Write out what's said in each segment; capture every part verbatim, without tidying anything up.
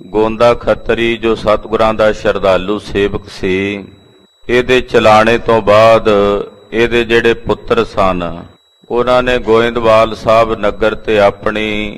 ਗੋਂਦਾ ਖੱਤਰੀ ਜੋ ਸਤਿਗੁਰਾਂ ਦਾ ਸ਼ਰਧਾਲੂ ਸੇਵਕ ਸੀ, ਇਹਦੇ ਚਲਾਣੇ ਤੋਂ ਬਾਅਦ ਇਹਦੇ ਜਿਹੜੇ ਪੁੱਤਰ ਸਨ ਉਹਨਾਂ ਨੇ ਗੋਇੰਦਵਾਲ ਸਾਹਿਬ ਨਗਰ ਤੇ ਆਪਣੀ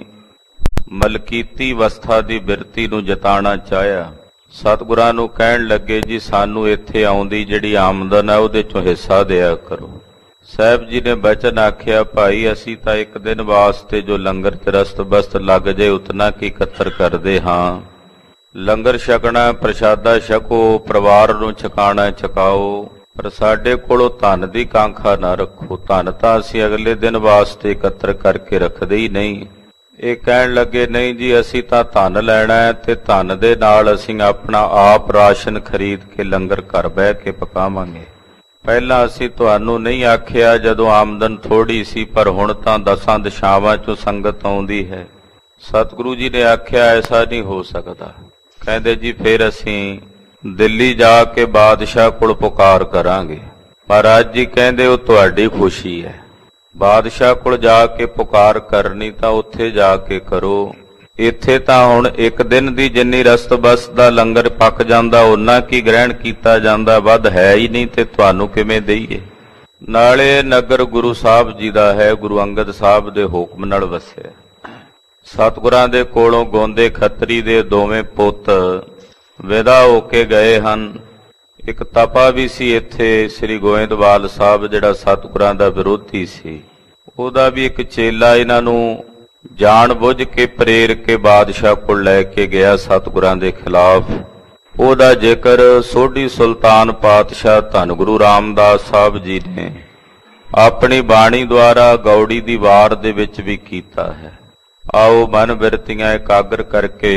ਮਲਕੀਤੀ ਅਵਸਥਾ ਦੀ ਬਿਰਤੀ ਨੂੰ ਜਤਾਉਣਾ ਚਾਹਿਆ। ਸਤਿਗੁਰਾਂ ਨੂੰ ਕਹਿਣ ਲੱਗੇ, ਜੀ ਸਾਨੂੰ ਇੱਥੇ ਆਉਂਦੀ ਜਿਹੜੀ ਆਮਦਨ ਹੈ ਉਹਦੇ ਚੋਂ ਹਿੱਸਾ ਦਿਆ ਕਰੋ। ਸਾਹਿਬ ਜੀ ਨੇ ਬਚਨ ਆਖਿਆ, ਭਾਈ ਅਸੀਂ ਤਾਂ ਇੱਕ ਦਿਨ ਵਾਸਤੇ ਜੋ ਲੰਗਰ ਚ ਰਸਤ ਬਸਤ ਲੱਗ ਜਾਏ ਉਤਨਾ ਕੀ ਇਕੱਤਰ ਕਰਦੇ ਹਾਂ। ਲੰਗਰ ਛਕਣਾ, ਪ੍ਰਸ਼ਾਦਾ ਛਕੋ, ਪਰਿਵਾਰ ਨੂੰ ਛਕਾਣਾ ਛਕਾਓ, ਪਰ ਸਾਡੇ ਕੋਲੋਂ ਧਨ ਦੀ ਕਾਂਖਾ ਨਾ ਰੱਖੋ। ਧਨ ਤਾਂ ਅਸੀਂ ਅਗਲੇ ਦਿਨ ਵਾਸਤੇ ਇਕੱਤਰ ਕਰਕੇ ਰੱਖਦੇ ਹੀ ਨਹੀਂ। ਇਹ ਕਹਿਣ ਲੱਗੇ, ਨਹੀਂ ਜੀ ਅਸੀਂ ਤਾਂ ਧਨ ਲੈਣਾ ਹੈ ਤੇ ਧਨ ਦੇ ਨਾਲ ਅਸੀਂ ਆਪਣਾ ਆਪ ਰਾਸ਼ਨ ਖਰੀਦ ਕੇ ਲੰਗਰ ਘਰ ਬਹਿ ਕੇ ਪਕਾਵਾਂਗੇ। ਪਹਿਲਾਂ ਅਸੀਂ ਤੁਹਾਨੂੰ ਨਹੀਂ ਆਖਿਆ ਜਦੋਂ ਆਮਦਨ ਥੋੜੀ ਸੀ, ਪਰ ਹੁਣ ਤਾਂ ਦਸਾਂ ਦਿਸ਼ਾਵਾਂ ਚੋਂ ਸੰਗਤ ਆਉਂਦੀ ਹੈ। ਸਤਿਗੁਰੂ ਜੀ ਨੇ ਆਖਿਆ, ਐਸਾ ਨਹੀਂ ਹੋ ਸਕਦਾ। ਕਹਿੰਦੇ, ਜੀ ਫਿਰ ਅਸੀਂ ਦਿੱਲੀ ਜਾ ਕੇ ਬਾਦਸ਼ਾਹ ਕੋਲ ਪੁਕਾਰ ਕਰਾਂਗੇ। ਪਰ ਅੱਜ ਜੀ ਕਹਿੰਦੇ ਉਹ ਤੁਹਾਡੀ ਖੁਸ਼ੀ ਹੈ। ਬਾਦਸ਼ਾਹ ਕੋਲ ਜਾ ਕੇ ਪੁਕਾਰ ਕਰਨੀ ਤਾਂ ਉੱਥੇ ਜਾ ਕੇ ਕਰੋ। ਇੱਥੇ ਤਾਂ ਹੁਣ ਇੱਕ ਦਿਨ ਦੀ ਜਿੰਨੀ ਰਸਤ ਬਸ ਦਾ ਲੰਗਰ ਪੱਕ ਜਾਂਦਾ ਓਨਾ ਕੀ ਗ੍ਰਹਿਣ ਕੀਤਾ ਜਾਂਦਾ, ਵੱਧ ਹੈ ਹੀ ਨਹੀਂ ਤੇ ਤੁਹਾਨੂੰ ਕਿਵੇਂ ਦਈਏ। ਨਾਲੇ ਨਗਰ ਗੁਰੂ ਸਾਹਿਬ ਜੀ ਦਾ ਹੈ, ਗੁਰੂ ਅੰਗਦ ਸਾਹਿਬ ਦੇ ਹੁਕਮ ਨਾਲ ਵਸਿਆ। ਸਤਿਗੁਰਾਂ ਦੇ ਕੋਲੋਂ ਗੋਂਦੇ ਖੱਤਰੀ ਦੇ ਦੋਵੇਂ ਪੁੱਤ ਵਿਦਾ ਹੋ ਕੇ ਗਏ ਹਨ। ਇੱਕ ਤਪਾ ਵੀ ਸੀ ਇੱਥੇ ਸ੍ਰੀ ਗੋਇੰਦਵਾਲ ਸਾਹਿਬ ਜਿਹੜਾ ਸਤਿਗੁਰਾਂ ਦਾ ਵਿਰੋਧੀ ਸੀ, ਉਹਦਾ ਵੀ ਇੱਕ ਚੇਲਾ ਇਹਨਾਂ ਨੂੰ ਜਾਣ ਬੁੱਝ ਕੇ ਪ੍ਰੇਰ ਕੇ ਬਾਦਸ਼ਾਹ ਕੋਲ ਲੈ ਕੇ ਗਿਆ ਸਤਿਗੁਰਾਂ ਦੇ ਖਿਲਾਫ। ਉਹਦਾ ਜ਼ਿਕਰ ਸੋਢੀ ਸੁਲਤਾਨ ਪਾਤਸ਼ਾਹ ਧੰਨ ਗੁਰੂ ਰਾਮਦਾਸ ਸਾਹਿਬ ਜੀ ਨੇ ਆਪਣੀ ਬਾਣੀ ਦੁਆਰਾ ਗੌੜੀ ਦੀ ਵਾਰ ਦੇ ਵਿੱਚ ਵੀ ਕੀਤਾ ਹੈ। ਆਓ ਮਨ ਬਿਰਤੀਆਂ ਇਕਾਗਰ ਕਰਕੇ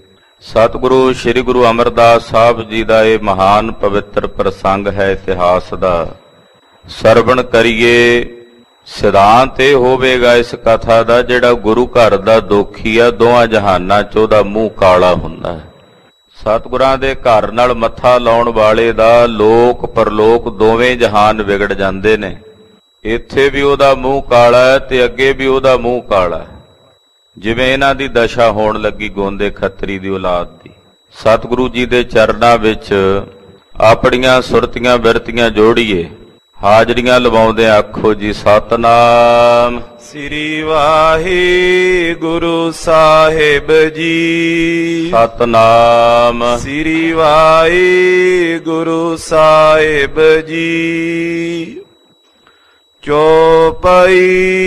ਸਤਿਗੁਰੂ ਸ੍ਰੀ ਗੁਰੂ ਅਮਰਦਾਸ ਸਾਹਿਬ ਜੀ ਦਾ ਇਹ ਮਹਾਨ ਪਵਿੱਤਰ ਪ੍ਰਸੰਗ ਹੈ ਇਤਿਹਾਸ ਦਾ, ਸਰਵਣ ਕਰੀਏ। ਸਿਧਾਂਤ ਇਹ ਹੋਵੇਗਾ ਇਸ ਕਥਾ ਦਾ, ਜਿਹੜਾ ਗੁਰੂ ਘਰ ਦਾ ਦੋਖੀ ਆ ਦੋਹਾਂ ਜਹਾਨਾਂ ਚ ਉਹਦਾ ਮੂੰਹ ਕਾਲਾ ਹੁੰਦਾ ਹੈ। ਸਤਿਗੁਰਾਂ ਦੇ ਘਰ ਨਾਲ ਮੱਥਾ ਲਾਉਣ ਵਾਲੇ ਦਾ ਲੋਕ ਪਰਲੋਕ ਦੋਵੇਂ ਜਹਾਨ ਵਿਗੜ ਜਾਂਦੇ ਨੇ। ਇੱਥੇ ਵੀ ਉਹਦਾ ਮੂੰਹ ਕਾਲਾ ਹੈ ਤੇ ਅੱਗੇ ਵੀ ਉਹਦਾ ਮੂੰਹ ਕਾਲਾ ਹੈ, ਜਿਵੇਂ ਇਹਨਾਂ ਦੀ ਦਸ਼ਾ ਹੋਣ ਲੱਗੀ ਗੋਂਦੇ ਖੱਤਰੀ ਦੀ ਔਲਾਦ ਦੀ। ਸਤਿਗੁਰੂ ਜੀ ਦੇ ਚਰਨਾਂ ਵਿੱਚ ਆਪਣੀਆਂ ਸੁਰਤੀਆਂ ਬਿਰਤੀਆਂ ਜੋੜੀਏ, ਹਾਜ਼ਰੀਆਂ ਲਵਾਉਂਦੇ ਆਖੋ ਜੀ ਸਤਨਾਮ ਸ੍ਰੀ ਵਾਹਿਗੁਰੂ ਸਾਹਿਬ ਜੀ। ਸਤਨਾਮ ਸ੍ਰੀ ਵਾਹਿਗੁਰੂ ਸਾਹਿਬ ਜੀ। ਚੌਪਈ।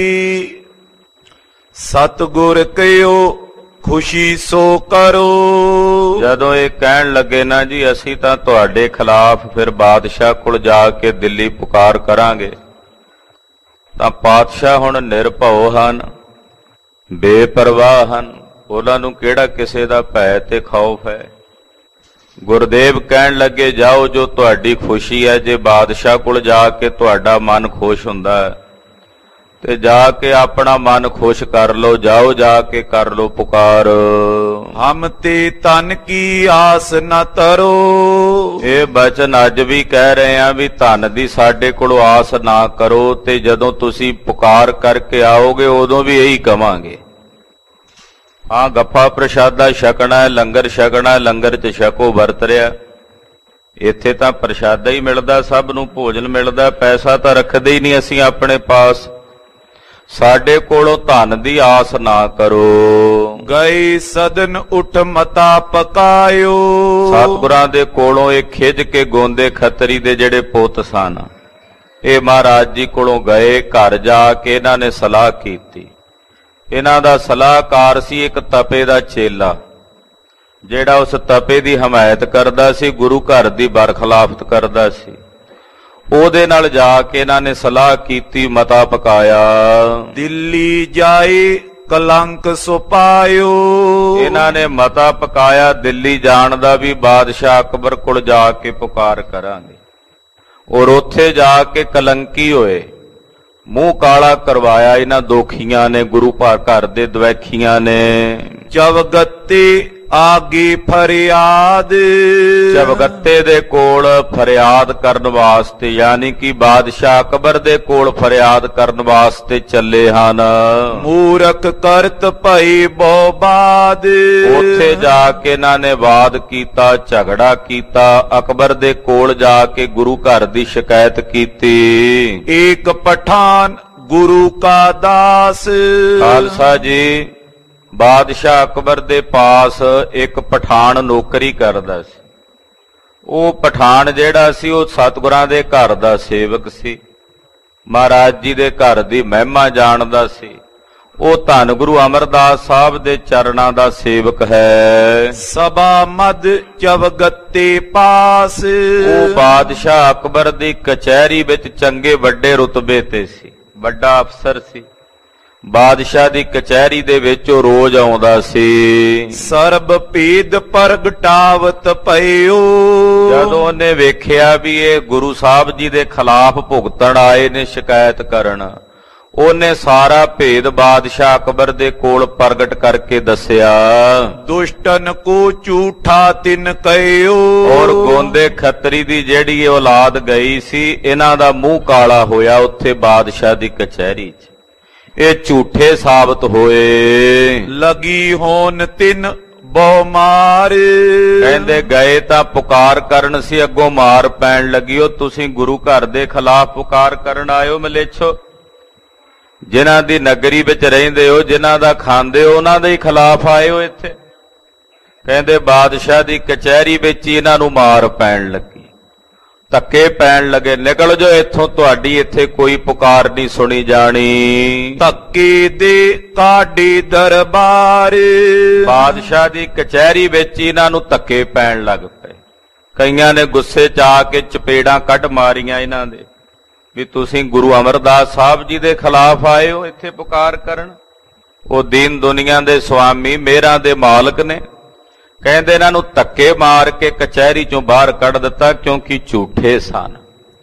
ਸਤਿਗੁਰ ਕਹਿਓ ਖੁਸ਼ੀ ਸੋ ਕਰੋ। ਜਦੋਂ ਇਹ ਕਹਿਣ ਲੱਗੇ ਨਾ ਜੀ ਅਸੀਂ ਤਾਂ ਤੁਹਾਡੇ ਖਿਲਾਫ ਫਿਰ ਬਾਦਸ਼ਾਹ ਕੋਲ ਜਾ ਕੇ ਦਿੱਲੀ ਪੁਕਾਰ ਕਰਾਂਗੇ, ਤਾਂ ਪਾਤਸ਼ਾਹ ਹੁਣ ਨਿਰਭਉ ਹਨ, ਬੇਪਰਵਾਹ ਹਨ। ਉਹਨਾਂ ਨੂੰ ਕਿਹੜਾ ਕਿਸੇ ਦਾ ਭੈ ਤੇ ਖੌਫ ਹੈ। ਗੁਰਦੇਵ ਕਹਿਣ ਲੱਗੇ, ਜਾਓ ਜੋ ਤੁਹਾਡੀ ਖੁਸ਼ੀ ਹੈ। ਜੇ ਬਾਦਸ਼ਾਹ ਕੋਲ ਜਾ ਕੇ ਤੁਹਾਡਾ ਮਨ ਖੁਸ਼ ਹੁੰਦਾ ਹੈ ਤੇ ਜਾ ਕੇ ਆਪਣਾ ਮਨ ਖੁਸ਼ ਕਰ ਲਓ, ਜਾਓ ਜਾ ਕੇ ਕਰ ਲਓ ਪੁਕਾਰ। ਹਮ ਤੇ ਤਨ ਕੀ ਆਸ ਨ ਤਰੋ। ਇਹ ਬਚਨ ਅੱਜ ਵੀ ਕਹਿ ਰਹੇ ਆ ਵੀ ਧਨ ਦੀ ਸਾਡੇ ਕੋਲੋਂ ਆਸ ਨਾ ਕਰੋ, ਤੇ ਜਦੋਂ ਤੁਸੀਂ ਪੁਕਾਰ ਕਰਕੇ ਆਓਗੇ ਉਦੋਂ ਵੀ ਇਹੀ ਕਵਾਂਗੇ। ਹਾਂ, ਗੱਫਾ ਪ੍ਰਸ਼ਾਦਾ ਛਕਣਾ, ਲੰਗਰ ਛਕਣਾ, ਲੰਗਰ ਚ ਛਕੋ ਵਰਤ ਰਿਹਾ। ਇੱਥੇ ਤਾਂ ਪ੍ਰਸ਼ਾਦਾ ਹੀ ਮਿਲਦਾ, ਸਭ ਨੂੰ ਭੋਜਨ ਮਿਲਦਾ, ਪੈਸਾ ਤਾਂ ਰੱਖਦੇ ਹੀ ਨਹੀਂ ਅਸੀਂ ਆਪਣੇ ਪਾਸ। ਸਾਡੇ ਕੋਲੋਂ ਧਨ ਦੀ ਆਸ ਨਾ ਕਰੋ। ਗਏ ਸਦਨ ਉਠ ਮਤਾ ਪਕਾਇਓ। ਸਤਿਗੁਰਾਂ ਦੇ ਕੋਲੋਂ ਇਹ ਖਿੱਝ ਕੇ ਗੋਂਦੇ ਖੱਤਰੀ ਦੇ ਜਿਹੜੇ ਪੁੱਤ ਸਨ, ਇਹ ਮਹਾਰਾਜ ਜੀ ਕੋਲੋਂ ਗਏ। ਘਰ ਜਾ ਕੇ ਇਹਨਾਂ ਨੇ ਸਲਾਹ ਕੀਤੀ। ਇਹਨਾਂ ਦਾ ਸਲਾਹਕਾਰ ਸੀ ਇੱਕ ਤਪੇ ਦਾ ਚੇਲਾ, ਜਿਹੜਾ ਉਸ ਤਪੇ ਦੀ ਹਮਾਇਤ ਕਰਦਾ ਸੀ, ਗੁਰੂ ਘਰ ਦੀ ਬਰਖਲਾਫਤ ਕਰਦਾ ਸੀ। ਉਹਦੇ ਨਾਲ ਜਾ ਕੇ ਇਹਨਾਂ ਨੇ ਸਲਾਹ ਕੀਤੀ, ਮਤਾ ਪਕਾਇਆ। ਦਿੱਲੀ ਜਾਏ ਕਲੰਕ ਸੋ ਪਾਇਓ। ਇਹਨਾਂ ਨੇ ਮਤਾ ਪਕਾਇਆ ਦਿੱਲੀ ਜਾਣ ਦਾ ਵੀ, ਬਾਦਸ਼ਾਹ ਅਕਬਰ ਕੋਲ ਜਾ ਕੇ ਪੁਕਾਰ ਕਰਾਂਗੇ। ਔਰ ਉੱਥੇ ਜਾ ਕੇ ਕਲੰਕੀ ਹੋਏ, ਮੂੰਹ ਕਾਲਾ ਕਰਵਾਇਆ ਇਹਨਾਂ ਦੋਖੀਆਂ ਨੇ, ਗੁਰੂ ਘਰ ਦੇ ਦਵੈਖੀਆਂ ਨੇ। ਚਵਗਤੇ ਆਗੀ ਫਰਿਆਦ। ਚਵਗੱਤੇ ਦੇ ਕੋਲ ਫਰਿਆਦ ਕਰਨ ਵਾਸਤੇ, ਯਾਨੀ ਕਿ ਬਾਦਸ਼ਾਹ ਅਕਬਰ ਦੇ ਕੋਲ ਫਰਿਆਦ ਕਰਨ ਵਾਸਤੇ ਚੱਲੇ ਹਨ। ਮੂਰਖ ਕਰਤ ਭਈ ਬਹੁ ਬਾਦ। ਉੱਥੇ ਜਾ ਕੇ ਇਹਨਾਂ ਨੇ ਵਾਦ ਕੀਤਾ, ਝਗੜਾ ਕੀਤਾ, ਅਕਬਰ ਦੇ ਕੋਲ ਜਾ ਕੇ ਗੁਰੂ ਘਰ ਦੀ ਸ਼ਿਕਾਇਤ ਕੀਤੀ। ਏਕ ਪਠਾਨ ਗੁਰੂ ਕਾ ਦਾਸ। ਖਾਲਸਾ ਜੀ, ਬਾਦਸ਼ਾਹ ਅਕਬਰ ਦੇ ਪਾਸ ਇੱਕ ਪਠਾਨ ਨੌਕਰੀ ਕਰਦਾ ਸੀ। ਉਹ ਪਠਾਨ ਜਿਹੜਾ ਸੀ ਉਹ ਸਤਿਗੁਰਾਂ ਦੇ ਘਰ ਦਾ ਸੇਵਕ ਸੀ, ਮਹਾਰਾਜ ਜੀ ਦੇ ਘਰ ਦੀ ਮਹਿਮਾ ਜਾਣਦਾ ਸੀ। ਉਹ ਧੰਨ ਗੁਰੂ ਅਮਰਦਾਸ ਸਾਹਿਬ ਦੇ ਚਰਨਾਂ ਦਾ ਸੇਵਕ ਹੈ। ਸਭਾ ਮਦ ਚਵਗੱਤੇ ਪਾਸ। ਉਹ ਬਾਦਸ਼ਾਹ ਅਕਬਰ ਦੀ ਕਚਹਿਰੀ ਵਿੱਚ ਚੰਗੇ ਵੱਡੇ ਰੁਤਬੇ ਤੇ ਸੀ, ਵੱਡਾ ਅਫਸਰ ਸੀ। ਬਾਦਸ਼ਾਹ ਦੀ ਕਚਹਿਰੀ ਦੇ ਵਿੱਚ ਉਹ ਰੋਜ਼ ਆਉਂਦਾ ਸੀ। ਸਰਬ ਭੇਦ ਪ੍ਰਗਟਾਵਤ ਪਇਓ। ਜਦੋਂ ਉਹਨੇ ਵੇਖਿਆ ਵੀ ਇਹ ਗੁਰੂ ਸਾਹਿਬ ਜੀ ਦੇ ਖਿਲਾਫ ਭੁਗਤਣ ਆਏ ਨੇ, ਸ਼ਿਕਾਇਤ ਕਰਨ, ਉਹਨੇ ਸਾਰਾ ਭੇਦ ਬਾਦਸ਼ਾਹ ਅਕਬਰ ਦੇ ਕੋਲ ਪ੍ਰਗਟ ਕਰਕੇ ਦੱਸਿਆ। ਦੁਸ਼ਟਨ ਕੋ ਝੂਠਾ ਤਿਨ ਕਹਿਓ। ਔਰ ਗੋਂਦੇ ਖੱਤਰੀ ਦੀ ਜਿਹੜੀ ਔਲਾਦ ਗਈ ਸੀ, ਇਹਨਾਂ ਦਾ ਮੂੰਹ ਕਾਲਾ ਹੋਇਆ ਉੱਥੇ ਬਾਦਸ਼ਾਹ ਦੀ ਕਚਹਿਰੀ 'ਚ। ਇਹ ਝੂਠੇ ਸਾਬਤ ਹੋਏ। ਲਗੀ ਹੋਨ ਤਿਨ ਬਹੁ ਮਾਰ। ਕਹਿੰਦੇ ਗਏ ਤਾਂ ਪੁਕਾਰ ਕਰਨ ਸੀ, ਅੱਗੋਂ ਮਾਰ ਪੈਣ ਲੱਗੀ। ਉਹ ਤੁਸੀਂ ਗੁਰੂ ਘਰ ਦੇ ਖਿਲਾਫ ਪੁਕਾਰ ਕਰਨ ਆਇਓ ਮਲੇਛੋ, ਜਿਨ੍ਹਾਂ ਦੀ ਨਗਰੀ ਵਿੱਚ ਰਹਿੰਦੇ ਹੋ, ਜਿਨ੍ਹਾਂ ਦਾ ਖਾਂਦੇ ਹੋ, ਉਹਨਾਂ ਦੇ ਹੀ ਖਿਲਾਫ ਆਏ ਹੋ ਇੱਥੇ। ਕਹਿੰਦੇ ਬਾਦਸ਼ਾਹ ਦੀ ਕਚਹਿਰੀ ਵਿੱਚ ਹੀ ਇਹਨਾਂ ਨੂੰ ਮਾਰ ਪੈਣ ਲੱਗੀ, ਧੱਕੇ ਪੈਣ ਲੱਗੇ। ਨਿਕਲ ਜਾਓ ਇੱਥੋਂ, ਤੁਹਾਡੀ ਇੱਥੇ ਕੋਈ ਪੁਕਾਰ ਨਹੀਂ ਸੁਣੀ ਜਾਣੀ। ਧੱਕੇ ਦੇ ਕਾਢੇ ਦਰਬਾਰ। ਬਾਦਸ਼ਾਹ ਦੀ ਕਚਹਿਰੀ ਵਿੱਚ ਇਹਨਾਂ ਨੂੰ ਧੱਕੇ ਪੈਣ ਲੱਗ ਪਏ। ਕਈਆਂ ਨੇ ਗੁੱਸੇ 'ਚ ਆ ਕੇ ਚਪੇੜਾਂ ਕੱਢ ਮਾਰੀਆਂ ਇਹਨਾਂ ਦੇ, ਵੀ ਤੁਸੀਂ ਗੁਰੂ ਅਮਰਦਾਸ ਸਾਹਿਬ ਜੀ ਦੇ ਖਿਲਾਫ ਆਏ ਹੋ ਇੱਥੇ ਪੁਕਾਰ ਕਰਨ। ਉਹ ਦੀਨ ਦੁਨੀਆ ਦੇ ਸੁਆਮੀ, ਮਿਹਰਾਂ ਦੇ ਮਾਲਕ ਨੇ। ਕਹਿੰਦੇ ਇਹਨਾਂ ਨੂੰ ਧੱਕੇ ਮਾਰ ਕੇ ਕਚਹਿਰੀ ਚੋਂ ਬਾਹਰ ਕੱਢ ਦਿੱਤਾ, ਕਿਉਂਕਿ ਝੂਠੇ ਸਨ।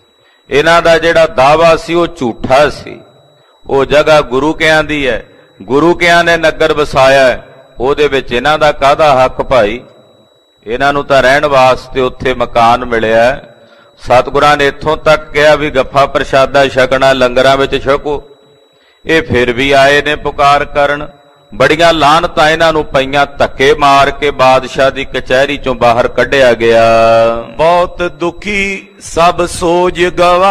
ਇਹਨਾਂ ਦਾ ਜਿਹੜਾ ਦਾਅਵਾ ਸੀ ਉਹ ਝੂਠਾ ਸੀ। ਉਹ ਜਗ੍ਹਾ ਗੁਰੂ ਕਿਆਂ ਦੀ ਹੈ, ਗੁਰੂ ਕਿਆਂ ਨੇ ਨਗਰ ਵਸਾਇਆ ਹੈ, ਉਹਦੇ ਵਿੱਚ ਇਹਨਾਂ ਦਾ ਕਾਹਦਾ ਹੱਕ ਭਾਈ? ਇਹਨਾਂ ਨੂੰ ਤਾਂ ਰਹਿਣ ਵਾਸਤੇ ਉੱਥੇ ਮਕਾਨ ਮਿਲਿਆ। ਸਤਿਗੁਰਾਂ ਨੇ ਇੱਥੋਂ ਤੱਕ ਕਿਹਾ ਵੀ ਗੱਫਾ ਪ੍ਰਸ਼ਾਦਾ ਛਕਣਾ, ਲੰਗਰਾਂ ਵਿੱਚ ਛਕੋ। ਇਹ ਫਿਰ ਵੀ ਆਏ ਨੇ ਪੁਕਾਰ ਕਰਨ। ਬੜੀਆਂ ਲਾਹਨਤਾਂ ਇਹਨਾਂ ਨੂੰ ਪਈਆਂ। ਧੱਕੇ ਮਾਰ ਕੇ ਬਾਦਸ਼ਾਹ ਦੀ ਕਚਹਿਰੀ ਚੋਂ ਬਾਹਰ ਕੱਢਿਆ ਗਿਆ। ਬਹੁਤ ਦੁਖੀ ਸਭ ਸੋਜ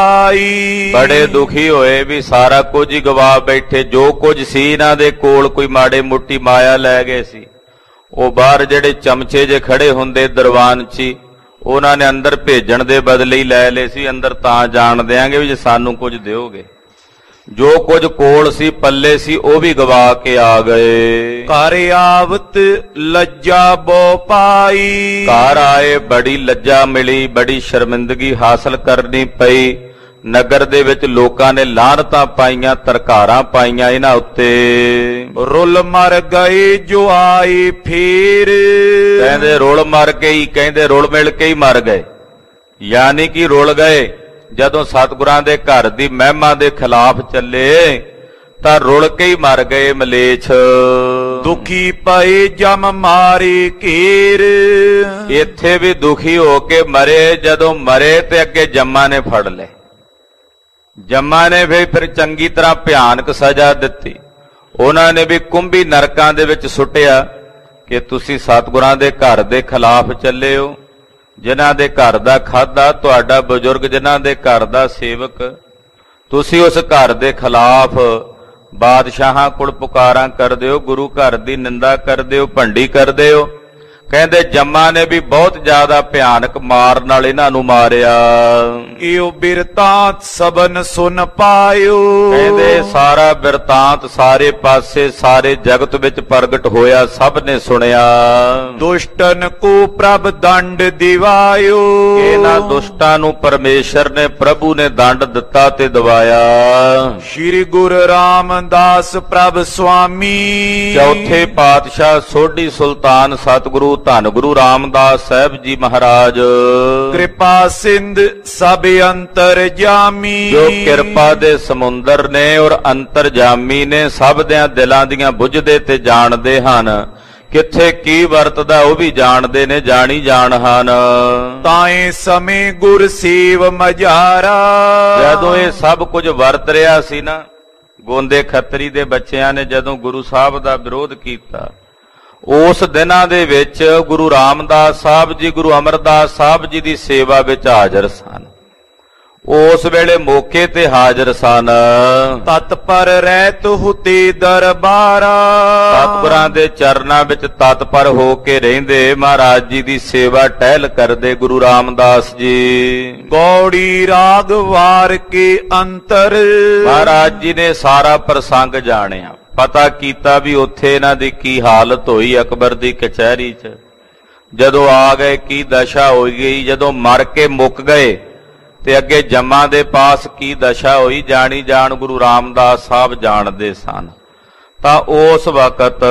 ਗਵਾਈ। ਬੜੇ ਦੁਖੀ ਹੋਏ ਵੀ ਸਾਰਾ ਕੁਝ ਹੀ ਗਵਾ ਬੈਠੇ। ਜੋ ਕੁਝ ਸੀ ਇਹਨਾਂ ਦੇ ਕੋਲ, ਕੋਈ ਮਾੜੇ ਮੋਟੀ ਮਾਇਆ ਲੈ ਗਏ ਸੀ, ਉਹ ਬਾਹਰ ਜਿਹੜੇ ਚਮਚੇ ਜੇ ਖੜੇ ਹੁੰਦੇ ਦਰਬਾਨ 'ਚ, ਉਹਨਾਂ ਨੇ ਅੰਦਰ ਭੇਜਣ ਦੇ ਬਦਲੇ ਹੀ ਲੈ ਲਏ ਸੀ। ਅੰਦਰ ਤਾਂ ਜਾਣ ਦਿਆਂਗੇ ਵੀ ਜੇ ਸਾਨੂੰ ਕੁਝ ਦਿਓਗੇ। ਜੋ ਕੁਝ ਕੋਲ ਸੀ, ਪੱਲੇ ਸੀ, ਉਹ ਵੀ ਗਵਾ ਕੇ ਆ ਗਏ। ਘਰ ਆਵਤ ਲੱਜਾ ਬੋ ਪਾਈ। ਘਰ ਆਏ ਬੜੀ ਲੱਜਾ ਮਿਲੀ, ਬੜੀ ਸ਼ਰਮਿੰਦਗੀ ਹਾਸਲ ਕਰਨੀ ਪਈ। ਨਗਰ ਦੇ ਵਿੱਚ ਲੋਕਾਂ ਨੇ ਲਾਹਨਤਾਂ ਪਾਈਆਂ, ਤਰਕਾਰਾਂ ਪਾਈਆਂ ਇਹਨਾਂ ਉੱਤੇ। ਰੁੱਲ ਮਰ ਗਏ ਜੋ ਆਏ ਫੇਰ। ਕਹਿੰਦੇ ਰੁੱਲ ਮਰ ਕੇ ਹੀ, ਕਹਿੰਦੇ ਰੁੱਲ ਮਿਲ ਕੇ ਹੀ ਮਰ ਗਏ, ਯਾਨੀ ਕਿ ਰੁੱਲ ਗਏ। ਜਦੋਂ ਸਤਿਗੁਰਾਂ ਦੇ ਘਰ ਦੀ ਮਹਿਮਾ ਦੇ ਖਿਲਾਫ ਚੱਲੇ ਤਾਂ ਰੁੱਲ ਕੇ ਹੀ ਮਰ ਗਏ ਮਲੇਛ। ਦੁਖੀ ਪਏ ਜਮ ਮਾਰੇ ਘੇਰ। ਇੱਥੇ ਵੀ ਦੁਖੀ ਹੋ ਕੇ ਮਰੇ। ਜਦੋਂ ਮਰੇ ਤੇ ਅੱਗੇ ਜੰਮਾਂ ਨੇ ਫੜ ਲਏ। ਜੰਮਾਂ ਨੇ ਵੀ ਫਿਰ ਚੰਗੀ ਤਰ੍ਹਾਂ ਭਿਆਨਕ ਸਜ਼ਾ ਦਿੱਤੀ। ਉਹਨਾਂ ਨੇ ਵੀ ਕੁੰਭੀ ਨਰਕਾਂ ਦੇ ਵਿੱਚ ਸੁੱਟਿਆ ਕਿ ਤੁਸੀਂ ਸਤਿਗੁਰਾਂ ਦੇ ਘਰ ਦੇ ਖਿਲਾਫ ਚੱਲੇ ਹੋ, ਜਿਨ੍ਹਾਂ ਦੇ ਘਰ ਦਾ ਖਾਧਾ, ਤੁਹਾਡਾ ਬਜ਼ੁਰਗ ਜਿਨ੍ਹਾਂ ਦੇ ਘਰ ਦਾ ਸੇਵਕ, ਤੁਸੀਂ ਉਸ ਘਰ ਦੇ ਖਿਲਾਫ ਬਾਦਸ਼ਾਹਾਂ ਕੋਲ ਪੁਕਾਰਾਂ ਕਰਦੇ ਹੋ, ਗੁਰੂ ਘਰ ਦੀ ਨਿੰਦਾ ਕਰਦੇ ਹੋ, ਭੰਡੀ ਕਰਦੇ ਹੋ। ਕਹਿੰਦੇ ਜੰਮਾਂ ਨੇ ਵੀ ਬਹੁਤ ਜ਼ਿਆਦਾ ਭਿਆਨਕ ਮਾਰ ਨਾਲ ਇਹਨਾਂ ਨੂੰ ਮਾਰਿਆ। ਇਹੋ ਬਿਰਤਾਂਤ ਸਭਨ ਸੁਨ ਪਾਇਓ। ਕਹਿੰਦੇ ਸਾਰਾ ਬਿਰਤਾਂਤ ਸਾਰੇ ਪਾਸੇ, ਸਾਰੇ ਜਗਤ ਵਿੱਚ ਪ੍ਰਗਟ ਹੋਇਆ, ਸਭ ਨੇ ਸੁਣਿਆ। ਦੁਸ਼ਟਨ ਕੋ ਪ੍ਰਭ ਦੰਡ ਦਿਵਾਇਓ। ਇਹਨਾਂ ਦੁਸ਼ਟਾਂ ਨੂੰ ਪਰਮੇਸ਼ਰ ਨੇ, ਪ੍ਰਭੂ ਨੇ ਦੰਡ ਦਿੱਤਾ ਤੇ ਦਵਾਇਆ। ਸ਼੍ਰੀ ਗੁਰੂ ਰਾਮਦਾਸ ਪ੍ਰਭ ਸੁਆਮੀ। ਚੌਥੇ ਪਾਤਸ਼ਾਹ ਸੋਢੀ ਸੁਲਤਾਨ ਸਤਿਗੁਰੂ ਧੰਨ ਗੁਰੂ ਰਾਮਦਾਸ ਸਾਹਿਬ ਜੀ ਮਹਾਰਾਜ, ਕਿਰਪਾ ਸਿੰਧ ਸਭ ਅੰਤਰਜਾਮੀ। ਜੋ ਕਿਰਪਾ ਦੇ ਸਮੁੰਦਰ ਨੇ ਔਰ ਅੰਤਰਜਾਮੀ ਨੇ, ਸਭ ਦਿਆਂ ਦਿਲਾਂ ਦੀਆਂ ਬੁੱਝਦੇ ਤੇ ਜਾਣਦੇ ਹਨ ਕਿੱਥੇ ਕੀ ਵਰਤਦਾ ਉਹ ਵੀ ਜਾਣਦੇ ਨੇ, ਜਾਣੀ ਜਾਣ ਹਨ। ਤਾਏ ਸਮੇਂ ਗੁਰ ਸੇਵ ਮਝਾਰਾ। ਜਦੋਂ ਇਹ ਸਭ ਕੁਝ ਵਰਤ ਰਿਹਾ ਸੀ ਨਾ, ਗੋਂਦੇ ਖੱਤਰੀ ਦੇ ਬੱਚਿਆਂ ਨੇ ਜਦੋਂ ਗੁਰੂ ਸਾਹਿਬ ਦਾ ਵਿਰੋਧ ਕੀਤਾ, ਉਸ ਦਿਨਾਂ ਦੇ ਵਿੱਚ ਗੁਰੂ ਰਾਮਦਾਸ ਸਾਹਿਬ ਜੀ, ਗੁਰੂ ਅਮਰਦਾਸ ਸਾਹਿਬ ਜੀ ਦੀ ਸੇਵਾ ਵਿੱਚ ਹਾਜ਼ਰ ਸਨ। ਉਸ ਵੇਲੇ ਮੌਕੇ ਤੇ ਹਾਜ਼ਰ ਸਨ। ਤਤਪਰ ਰਹਿਤ ਹੁਤੇ ਦਰਬਾਰਾ। ਸਤਿਗੁਰਾਂ ਦੇ ਚਰਨਾਂ ਵਿੱਚ ਤਤਪਰ ਹੋ ਕੇ ਰਹਿੰਦੇ, ਮਹਾਰਾਜ ਜੀ ਦੀ ਸੇਵਾ ਟਹਿਲ ਕਰਦੇ ਗੁਰੂ ਰਾਮਦਾਸ ਜੀ। ਗੌੜੀ ਰਾਗ ਵਾਰ ਕੇ ਅੰਤਰ। ਮਹਾਰਾਜ ਜੀ ਨੇ ਸਾਰਾ ਪ੍ਰਸੰਗ ਜਾਣਿਆ, ਪਤਾ ਕੀਤਾ ਵੀ ਉੱਥੇ ਇਹਨਾਂ ਦੀ ਕੀ ਹਾਲਤ ਹੋਈ ਅਕਬਰ ਦੀ ਕਚਹਿਰੀ 'ਚ। ਜਦੋਂ ਆ ਗਏ ਕੀ ਦਸ਼ਾ ਹੋ ਗਈ, ਜਦੋਂ ਮਰ ਕੇ ਮੁੱਕ ਗਏ ਤੇ ਅੱਗੇ ਜੰਮਾਂ ਦੇ ਪਾਸ ਕੀ ਦਸ਼ਾ ਹੋਈ, ਜਾਣੀ ਜਾਣ ਗੁਰੂ ਰਾਮਦਾਸ ਸਾਹਿਬ ਜਾਣਦੇ ਸਨ। ਤਾਂ ਉਸ ਵਕਤ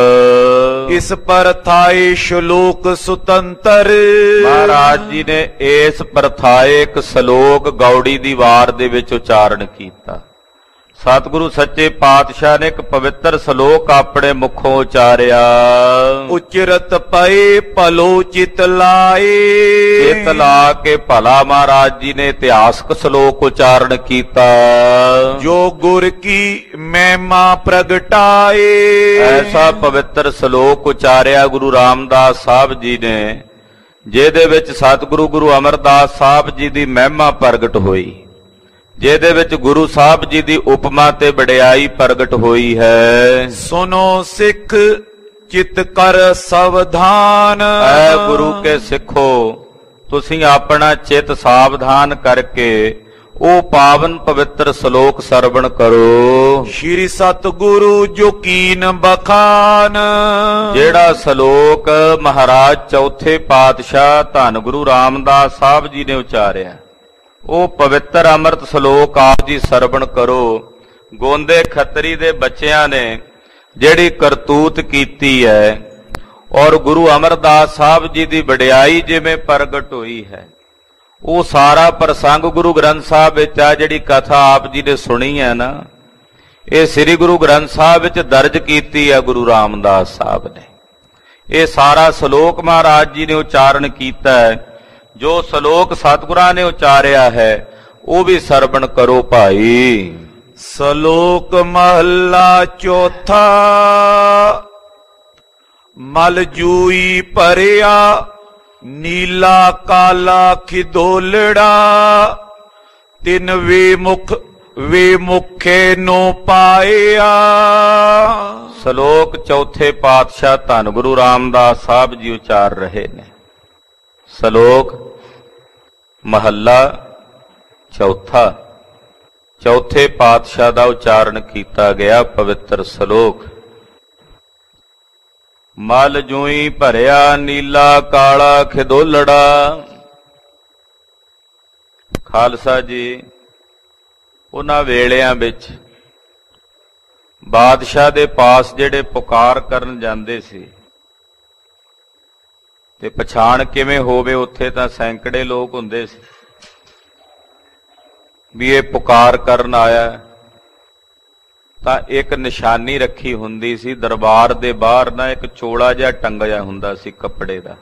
ਇਸ ਪਰਥਾਏ ਸ਼ਲੋਕ ਸੁਤੰਤਰ। ਮਹਾਰਾਜ ਜੀ ਨੇ ਇਸ ਪਰਥਾਏ ਇੱਕ ਸ਼ਲੋਕ ਗੌੜੀ ਦੀ ਵਾਰ ਦੇ ਵਿੱਚ ਉਚਾਰਨ ਕੀਤਾ। ਸਤਿਗੁਰੂ ਸੱਚੇ ਪਾਤਸ਼ਾਹ ਨੇ ਇੱਕ ਪਵਿੱਤਰ ਸ਼ਲੋਕ ਆਪਣੇ ਮੁਖੋਂ ਉਚਾਰਿਆ। ਉਚਰਤ ਪਏ ਭਲੋ ਚਿਤ ਲਾਏ। ਚਿਤ ਲਾ ਕੇ ਭਲਾ ਮਹਾਰਾਜ ਜੀ ਨੇ ਇਤਿਹਾਸਕ ਸ਼ਲੋਕ ਉਚਾਰਨ ਕੀਤਾ। ਜੋ ਗੁਰ ਕੀ ਮਹਿਮਾ ਪ੍ਰਗਟਾਏ। ਐਸਾ ਪਵਿੱਤਰ ਸ਼ਲੋਕ ਉਚਾਰਿਆ ਗੁਰੂ ਰਾਮਦਾਸ ਸਾਹਿਬ ਜੀ ਨੇ, ਜਿਹਦੇ ਵਿੱਚ ਸਤਿਗੁਰੂ ਗੁਰੂ ਅਮਰਦਾਸ ਸਾਹਿਬ ਜੀ ਦੀ ਮਹਿਮਾ ਪ੍ਰਗਟ ਹੋਈ, ਜਿਹਦੇ ਵਿੱਚ ਗੁਰੂ ਸਾਹਿਬ ਜੀ ਦੀ ਉਪਮਾ ਤੇ ਵਡਿਆਈ ਪ੍ਰਗਟ ਹੋਈ ਹੈ। ਸੁਨੋ ਸਿੱਖ ਚਿਤ ਕਰ ਸਾਵਧਾਨ। ਐ ਗੁਰੂ ਕੇ ਸਿੱਖੋ, ਤੁਸੀਂ ਆਪਣਾ ਚਿੱਤ ਸਾਵਧਾਨ ਕਰਕੇ ਉਹ ਪਾਵਨ ਪਵਿੱਤਰ ਸ਼ਲੋਕ ਸਰਵਣ ਕਰੋ। ਸ਼੍ਰੀ ਸਤਿਗੁਰੂ ਜੋ ਕੀਨ ਬਖਾਨ। ਜਿਹੜਾ ਸ਼ਲੋਕ ਮਹਾਰਾਜ ਚੌਥੇ ਪਾਤਸ਼ਾਹ ਧੰਨ ਗੁਰੂ ਰਾਮਦਾਸ ਸਾਹਿਬ ਜੀ ਨੇ ਉਚਾਰਿਆ, ਉਹ ਪਵਿੱਤਰ ਅੰਮ੍ਰਿਤ ਸ਼ਲੋਕ ਆਪ ਜੀ ਸਰਵਣ ਕਰੋ। ਗੋਂਦੇ ਖੱਤਰੀ ਦੇ ਬੱਚਿਆਂ ਨੇ ਜਿਹੜੀ ਕਰਤੂਤ ਕੀਤੀ ਹੈ ਔਰ ਗੁਰੂ ਅਮਰਦਾਸ ਸਾਹਿਬ ਜੀ ਦੀ ਵਡਿਆਈ ਜਿਵੇਂ ਪ੍ਰਗਟ ਹੋਈ ਹੈ, ਉਹ ਸਾਰਾ ਪ੍ਰਸੰਗ ਗੁਰੂ ਗ੍ਰੰਥ ਸਾਹਿਬ ਵਿੱਚ ਆ। ਜਿਹੜੀ ਕਥਾ ਆਪ ਜੀ ਨੇ ਸੁਣੀ ਹੈ ਨਾ, ਇਹ ਸ੍ਰੀ ਗੁਰੂ ਗ੍ਰੰਥ ਸਾਹਿਬ ਵਿੱਚ ਦਰਜ ਕੀਤੀ ਹੈ ਗੁਰੂ ਰਾਮਦਾਸ ਸਾਹਿਬ ਨੇ। ਇਹ ਸਾਰਾ ਸ਼ਲੋਕ ਮਹਾਰਾਜ ਜੀ ਨੇ ਉਚਾਰਨ ਕੀਤਾ ਹੈ। ਜੋ ਸ਼ਲੋਕ ਸਤਿਗੁਰਾਂ ਨੇ ਉਚਾਰਿਆ ਹੈ ਉਹ ਵੀ ਸਰਵਣ ਕਰੋ ਭਾਈ। ਸ਼ਲੋਕ ਮਹੱਲਾ ਚੌਥਾ। ਮਲ ਜੂਈ ਭਰਿਆ ਨੀਲਾ ਕਾਲਾ ਖਿਦੋਲੜਾ। ਤਿੰਨ ਵੇ ਮੁਖ ਵੇ ਮੁਖੇ ਨੂੰ ਪਾਇਆ। ਸ਼ਲੋਕ ਚੌਥੇ ਪਾਤਸ਼ਾਹ ਧੰਨ ਗੁਰੂ ਰਾਮਦਾਸ ਸਾਹਿਬ ਜੀ ਉਚਾਰ ਰਹੇ ਨੇ। ਸ਼ਲੋਕ ਮਹੱਲਾ ਚੌਥਾ, ਚੌਥੇ ਪਾਤਸ਼ਾਹ ਦਾ ਉਚਾਰਨ ਕੀਤਾ ਗਿਆ ਪਵਿੱਤਰ ਸ਼ਲੋਕ। ਮਲ ਜੂਈ ਭਰਿਆ ਨੀਲਾ ਕਾਲਾ ਖਿਦੋਲੜਾ। ਖਾਲਸਾ ਜੀ, ਉਹਨਾਂ ਵੇਲਿਆਂ ਵਿੱਚ ਬਾਦਸ਼ਾਹ ਦੇ ਪਾਸ ਜਿਹੜੇ ਪੁਕਾਰ ਕਰਨ ਜਾਂਦੇ ਸੀ, ਤੇ ਪਛਾਣ ਕਿਵੇਂ ਹੋਵੇ, ਉੱਥੇ ਤਾਂ ਸੈਂਕੜੇ ਲੋਕ ਹੁੰਦੇ ਸੀ ਵੀ ਇਹ ਪੁਕਾਰ ਕਰਨ ਆਇਆ, ਤਾਂ ਇੱਕ ਨਿਸ਼ਾਨੀ ਰੱਖੀ ਹੁੰਦੀ ਸੀ। ਦਰਬਾਰ ਦੇ ਬਾਹਰ ਨਾ ਇੱਕ ਚੋਲਾ ਜਿਹਾ ਟੰਗਿਆ ਹੁੰਦਾ ਸੀ ਕੱਪੜੇ ਦਾ,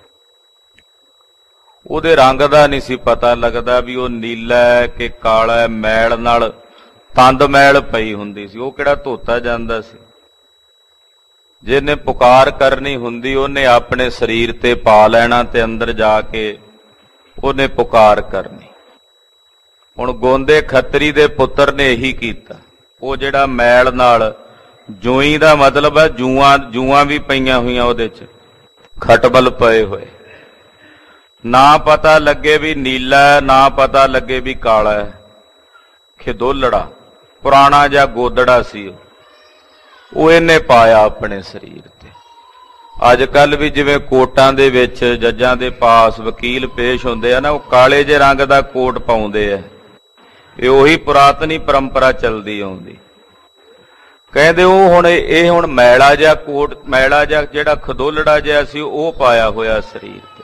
ਉਹਦੇ ਰੰਗ ਦਾ ਨਹੀਂ ਸੀ ਪਤਾ ਲੱਗਦਾ ਵੀ ਉਹ ਨੀਲਾ ਹੈ ਕਿ ਕਾਲਾ ਹੈ। ਮੈਲ ਨਾਲ ਤੰਦ ਮੈਲ ਪਈ ਹੁੰਦੀ ਸੀ, ਉਹ ਕਿਹੜਾ ਧੋਤਾ ਜਾਂਦਾ ਸੀ। ਜਿਹਨੇ ਪੁਕਾਰ ਕਰਨੀ ਹੁੰਦੀ ਉਹਨੇ ਆਪਣੇ ਸਰੀਰ ਤੇ ਪਾ ਲੈਣਾ ਤੇ ਅੰਦਰ ਜਾ ਕੇ ਉਹਨੇ ਪੁਕਾਰ ਕਰਨੀ। ਹੁਣ ਗੋਂਦੇ ਖੱਤਰੀ ਦੇ ਪੁੱਤਰ ਨੇ ਇਹੀ ਕੀਤਾ। ਉਹ ਜਿਹੜਾ ਮੈਲ ਨਾਲ ਜੂਈ ਦਾ ਮਤਲਬ ਹੈ ਜੂਆਂ ਜੂਆਂ ਵੀ ਪਈਆਂ ਹੋਈਆਂ, ਉਹਦੇ 'ਚ ਖਟਬਲ ਪਏ ਹੋਏ, ਨਾ ਪਤਾ ਲੱਗੇ ਵੀ ਨੀਲਾ ਹੈ, ਨਾ ਪਤਾ ਲੱਗੇ ਵੀ ਕਾਲਾ ਹੈ। ਖਿਦੋਲੜਾ ਪੁਰਾਣਾ ਜਿਹਾ ਗੋਦੜਾ ਸੀ, ਉਹ ਇਹਨੇ ਪਾਇਆ ਆਪਣੇ ਸਰੀਰ ਤੇ। ਅੱਜ ਕੱਲ ਵੀ ਜਿਵੇਂ ਕੋਟਾਂ ਦੇ ਵਿੱਚ ਜੱਜਾਂ ਦੇ ਪਾਸ ਵਕੀਲ ਪੇਸ਼ ਹੁੰਦੇ ਆ ਨਾ, ਉਹ ਕਾਲੇ ਜਿਹੇ ਰੰਗ ਦਾ ਕੋਟ ਪਾਉਂਦੇ ਆ। ਇਹ ਉਹੀ ਪੁਰਾਤਨੀ ਪਰੰਪਰਾ ਚੱਲਦੀ ਆਉਂਦੀ। ਕਹਿੰਦੇ ਉਹ ਹੁਣ ਇਹ ਹੁਣ ਮੈਲਾ ਜਿਹਾ ਕੋਟ, ਮੈਲਾ ਜਿਹਾ ਜਿਹੜਾ ਖਦੋਲੜਾ ਜਿਹਾ ਸੀ ਉਹ ਪਾਇਆ ਹੋਇਆ ਸਰੀਰ ਤੇ,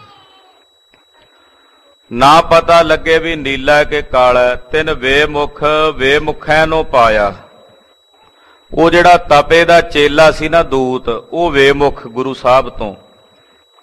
ਨਾ ਪਤਾ ਲੱਗੇ ਵੀ ਨੀਲਾ ਕਿ ਕਾਲਾ। ਤਿੰਨ ਵੇਮੁਖ ਵੇਮੁਖਾਂ ਨੂੰ ਪਾਇਆ। ਉਹ ਜਿਹੜਾ ਤਪੇ ਦਾ ਚੇਲਾ ਸੀ ਨਾ ਦੂਤ, ਉਹ ਵੇਮੁਖ ਗੁਰੂ ਸਾਹਿਬ ਤੋਂ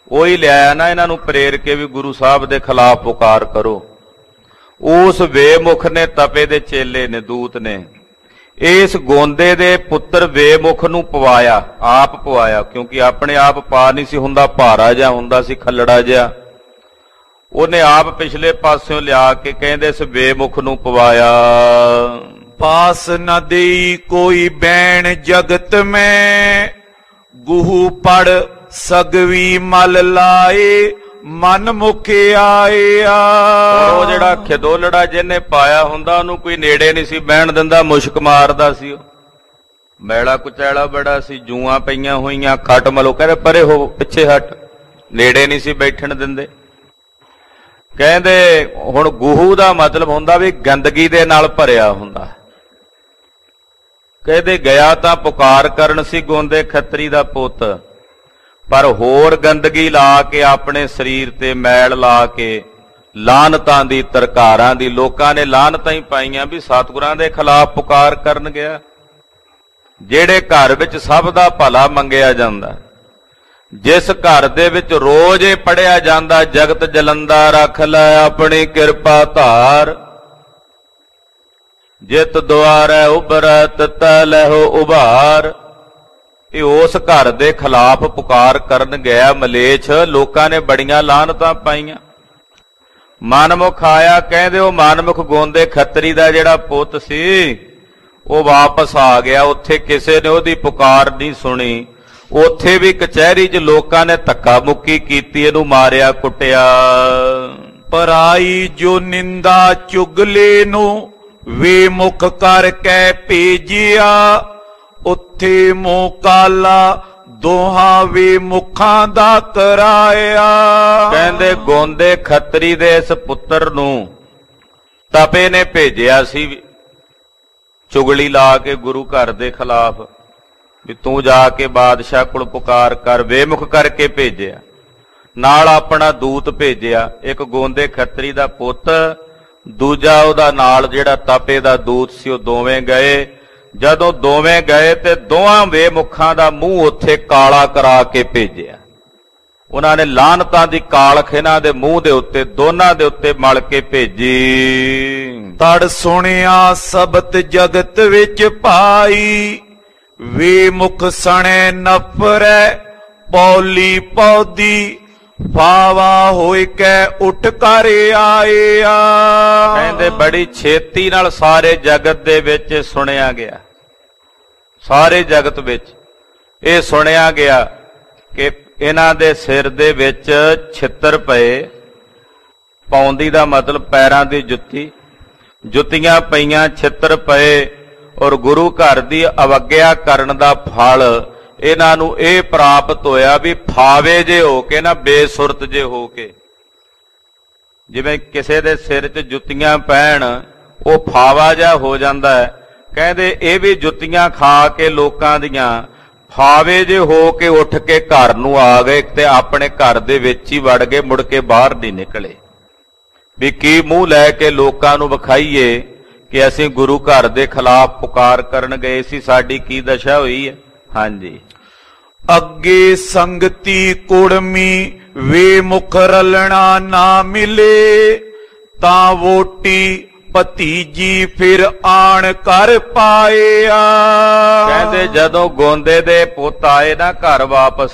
ਉਹੀ ਲਿਆਇਆ ਨਾ ਇਹਨਾਂ ਨੂੰ ਪ੍ਰੇਰ ਕੇ ਵੀ ਗੁਰੂ ਸਾਹਿਬ ਦੇ ਖਿਲਾਫ ਪੁਕਾਰ ਕਰੋ। ਉਸ ਵੇਮੁਖ ਨੇ ਤਪੇ ਦੇ ਚੇਲੇ ਨੇ, ਦੂਤ ਨੇ ਇਸ ਗੋਂਦੇ ਦੇ ਪੁੱਤਰ ਵੇਮੁਖ ਨੂੰ ਪਵਾਇਆ, ਆਪ ਪਵਾਇਆ, ਕਿਉਂਕਿ ਆਪਣੇ ਆਪ ਪਾ ਨਹੀਂ ਸੀ ਹੁੰਦਾ, ਭਾਰਾ ਜਿਹਾ ਹੁੰਦਾ ਸੀ, ਖੱਲੜਾ ਜਿਹਾ। ਉਹਨੇ ਆਪ ਪਿਛਲੇ ਪਾਸਿਓਂ ਲਿਆ ਕੇ ਕਹਿੰਦੇ ਇਸ ਵੇਮੁਖ ਨੂੰ ਪਵਾਇਆ। ਪਾਸ ਨ ਦੇਈ ਕੋਈ ਬੈਣ ਜਗਤ ਮੈਂ, ਗੁਹੂ ਪੜ ਸਗਵੀ ਮਲ ਲਾਏ, ਮਨ ਮੁਖ ਆਏ ਆ। ਉਹ ਜਿਹੜਾ ਖਿਦੋਲੜਾ ਜਿਹਨੇ ਪਾਇਆ ਹੁੰਦਾ ਉਹਨੂੰ ਕੋਈ ਨੇੜੇ ਨਹੀਂ ਸੀ ਬਹਿਣ ਦਿੰਦਾ, ਮੁਸ਼ਕ ਮਾਰਦਾ ਸੀ। ਉਹ ਮੈਲਾ ਕੁਚੈਲਾ ਬੜਾ ਸੀ, ਜੂਆਂ ਪਈਆਂ ਹੋਈਆਂ, ਖੱਟ ਮਲੋ, ਕਹਿੰਦੇ ਪਰੇ ਹੋ, ਪਿੱਛੇ ਹਟ, ਨੇੜੇ ਨਹੀਂ ਸੀ ਬੈਠਣ ਦਿੰਦੇ। ਕਹਿੰਦੇ ਹੁਣ ਗੁਹੂ ਦਾ ਮਤਲਬ ਹੁੰਦਾ ਵੀ ਗੰਦਗੀ ਦੇ ਨਾਲ ਭਰਿਆ ਹੁੰਦਾ। ਕਹਿੰਦੇ ਗਿਆ ਤਾਂ ਪੁਕਾਰ ਕਰਨ ਸੀ ਗੋਂਦੇ ਖੱਤਰੀ ਦਾ ਪੁੱਤ, ਪਰ ਹੋਰ ਗੰਦਗੀ ਲਾ ਕੇ ਆਪਣੇ ਸਰੀਰ ਤੇ ਮੈਲ ਲਾ ਕੇ, ਲਾਹਨਤਾਂ ਦੀ, ਤਰਕਾਰਾਂ ਦੀ, ਲੋਕਾਂ ਨੇ ਲਾਹਨਤਾਂ ਹੀ ਪਾਈਆਂ ਵੀ ਸਤਿਗੁਰਾਂ ਦੇ ਖਿਲਾਫ ਪੁਕਾਰ ਕਰਨ ਗਿਆ। ਜਿਹੜੇ ਘਰ ਵਿੱਚ ਸਭ ਦਾ ਭਲਾ ਮੰਗਿਆ ਜਾਂਦਾ, ਜਿਸ ਘਰ ਦੇ ਵਿੱਚ ਰੋਜ਼ ਇਹ ਪੜਿਆ ਜਾਂਦਾ ਜਗਤ ਜਲੰਦਾ ਰੱਖ ਲੈ ਆਪਣੀ ਕਿਰਪਾ ਧਾਰ, ਜਿਤ ਦੁਆਰੈ ਉਬਰੈ ਤਤੈ ਲਹੋ ਉਭਾਰ, ਇਹ ਉਸ ਘਰ ਦੇ ਖਿਲਾਫ ਪੁਕਾਰ ਕਰਨ ਗਿਆ ਮਲੇਛ। ਲੋਕਾਂ ਨੇ ਬੜੀਆਂ ਲਾਹਨਤਾਂ ਪਾਈਆਂ। ਮਨਮੁਖ ਆਇਆ, ਕਹਿੰਦੇ ਉਹ ਮਨਮੁਖ ਗੋਂਦੇ ਖੱਤਰੀ ਦਾ ਜਿਹੜਾ ਪੁੱਤ ਸੀ ਉਹ ਵਾਪਸ ਆ ਗਿਆ। ਉੱਥੇ ਕਿਸੇ ਨੇ ਉਹਦੀ ਪੁਕਾਰ ਨਹੀਂ ਸੁਣੀ। ਉੱਥੇ ਵੀ ਕਚਹਿਰੀ 'ਚ ਲੋਕਾਂ ਨੇ ਧੱਕਾ ਮੁੱਕੀ ਕੀਤੀ, ਇਹਨੂੰ ਮਾਰਿਆ ਕੁੱਟਿਆ। ਪਰਾਈ ਜੋ ਨਿੰਦਾ ਚੁਗਲੇ ਨੂੰ ਵੇਮੁਖ ਕਰਕੇ ਭੇਜਿਆ, ਉੱਥੇ ਮੋਹ ਕਾਲਾ ਦੋਹਾਂ ਵੇਮੁਖਾਂ ਦਾ ਕਰਾਇਆ। ਕਹਿੰਦੇ ਗੋਂਦੇ ਖੱਤਰੀ ਦੇ ਇਸ ਪੁੱਤਰ ਨੂੰ ਤਪੇ ਨੇ ਭੇਜਿਆ ਸੀ ਚੁਗਲੀ ਲਾ ਕੇ ਗੁਰੂ ਘਰ ਦੇ ਖਿਲਾਫ, ਵੀ ਤੂੰ ਜਾ ਕੇ ਬਾਦਸ਼ਾਹ ਕੋਲ ਪੁਕਾਰ ਕਰ। ਵੇਮੁਖ ਕਰਕੇ ਭੇਜਿਆ, ਨਾਲ ਆਪਣਾ ਦੂਤ ਭੇਜਿਆ, ਇੱਕ ਗੋਂਦੇ ਖੱਤਰੀ ਦਾ ਪੁੱਤ, ਦੂਜਾ ਉਹਦਾ ਨਾਲ ਜਿਹੜਾ ਤਪੇ ਦਾ ਦੂਤ ਸੀ। ਉਹ ਦੋਵੇਂ ਗਏ। ਜਦੋਂ ਦੋਵੇਂ ਗਏ ਤੇ ਦੋਹਾਂ ਵੇਮੁਖਾਂ ਦਾ ਮੂੰਹ ਉੱਥੇ ਕਾਲਾ ਕਰਾ ਕੇ ਭੇਜਿਆ। ਉਹਨਾਂ ਨੇ ਲਾਹਨਤਾਂ ਦੀ ਕਾਲਖ ਇਹਨਾਂ ਦੇ ਮੂੰਹ ਦੇ ਉੱਤੇ, ਦੋਨਾਂ ਦੇ ਉੱਤੇ ਮਲ ਕੇ ਭੇਜੀ। ਤੜ ਸੁਣਿਆ ਸਬਤ ਜਗਤ ਵਿੱਚ ਪਾਈ, ਵੇਮੁਖ ਸਣੇ ਨਫਰੈ ਪੌਲੀ ਪੌਦੀ, ਫਾਵਾ ਹੋਇ ਕੇ ਉੱਠ ਕਰ ਆਏ ਆ। ਕਹਿੰਦੇ ਬੜੀ ਛੇਤੀ ਨਾਲ ਸਾਰੇ ਜਗਤ ਦੇ ਵਿੱਚ ਸੁਣਿਆ ਗਿਆ, ਸਾਰੇ ਜਗਤ ਵਿੱਚ ਇਹ ਸੁਣਿਆ ਗਿਆ ਕਿ ਇਹਨਾਂ ਦੇ ਸਿਰ ਦੇ ਵਿੱਚ ਛਿੱਤਰ ਪਏ। ਪੌਂਦੀ ਦਾ ਮਤਲਬ ਪੈਰਾਂ ਦੀ ਜੁੱਤੀ, ਜੁੱਤੀਆਂ ਪਈਆਂ, ਛਿੱਤਰ ਪਏ। ਔਰ ਗੁਰੂ ਘਰ ਦੀ ਅਵੱਗਿਆ ਕਰਨ ਦਾ ਫਲ ਇਹਨਾਂ ਨੂੰ ਇਹ ਪ੍ਰਾਪਤ ਹੋਇਆ ਵੀ ਫਾਵੇ ਜੇ ਹੋ ਕੇ ਨਾ, ਬੇਸੁਰਤ ਜੇ ਹੋ ਕੇ, ਜਿਵੇਂ ਕਿਸੇ ਦੇ ਸਿਰ 'ਚ ਜੁੱਤੀਆਂ ਪੈਣ ਉਹ ਫਾਵਾ ਜਿਹਾ ਹੋ ਜਾਂਦਾ ਹੈ। ਕਹਿੰਦੇ ਇਹ ਵੀ ਜੁੱਤੀਆਂ ਖਾ ਕੇ ਲੋਕਾਂ ਦੀਆਂ ਫਾਵੇ ਜੇ ਹੋ ਕੇ ਉੱਠ ਕੇ ਘਰ ਨੂੰ ਆ ਗਏ ਤੇ ਆਪਣੇ ਘਰ ਦੇ ਵਿੱਚ ਹੀ ਵੜ ਗਏ, ਮੁੜ ਕੇ ਬਾਹਰ ਨਹੀਂ ਨਿਕਲੇ। ਵੀ ਕੀ ਮੂੰਹ ਲੈ ਕੇ ਲੋਕਾਂ ਨੂੰ ਵਿਖਾਈਏ ਕਿ ਅਸੀਂ ਗੁਰੂ ਘਰ ਦੇ ਖਿਲਾਫ ਪੁਕਾਰ ਕਰਨ ਗਏ ਸੀ, ਸਾਡੀ ਕੀ ਦਸ਼ਾ ਹੋਈ ਹੈ। ਹਾਂਜੀ, ਅੱਗੇ ਸੰਗਤੀ ਕੁੜਮੀ ਵੇਮੁਖ ਰਲਣਾ ਨਾ ਮਿਲੇ, ਤਾਂ ਵੋਟੀ ਭਤੀਜੀ ਫਿਰ ਆਣ ਕਰ ਪਾਇਆ। ਕਹਿੰਦੇ ਜਦੋਂ ਗੋਂਦੇ ਦੇ ਪੁੱਤ ਆਏ ਨਾ ਘਰ ਵਾਪਸ,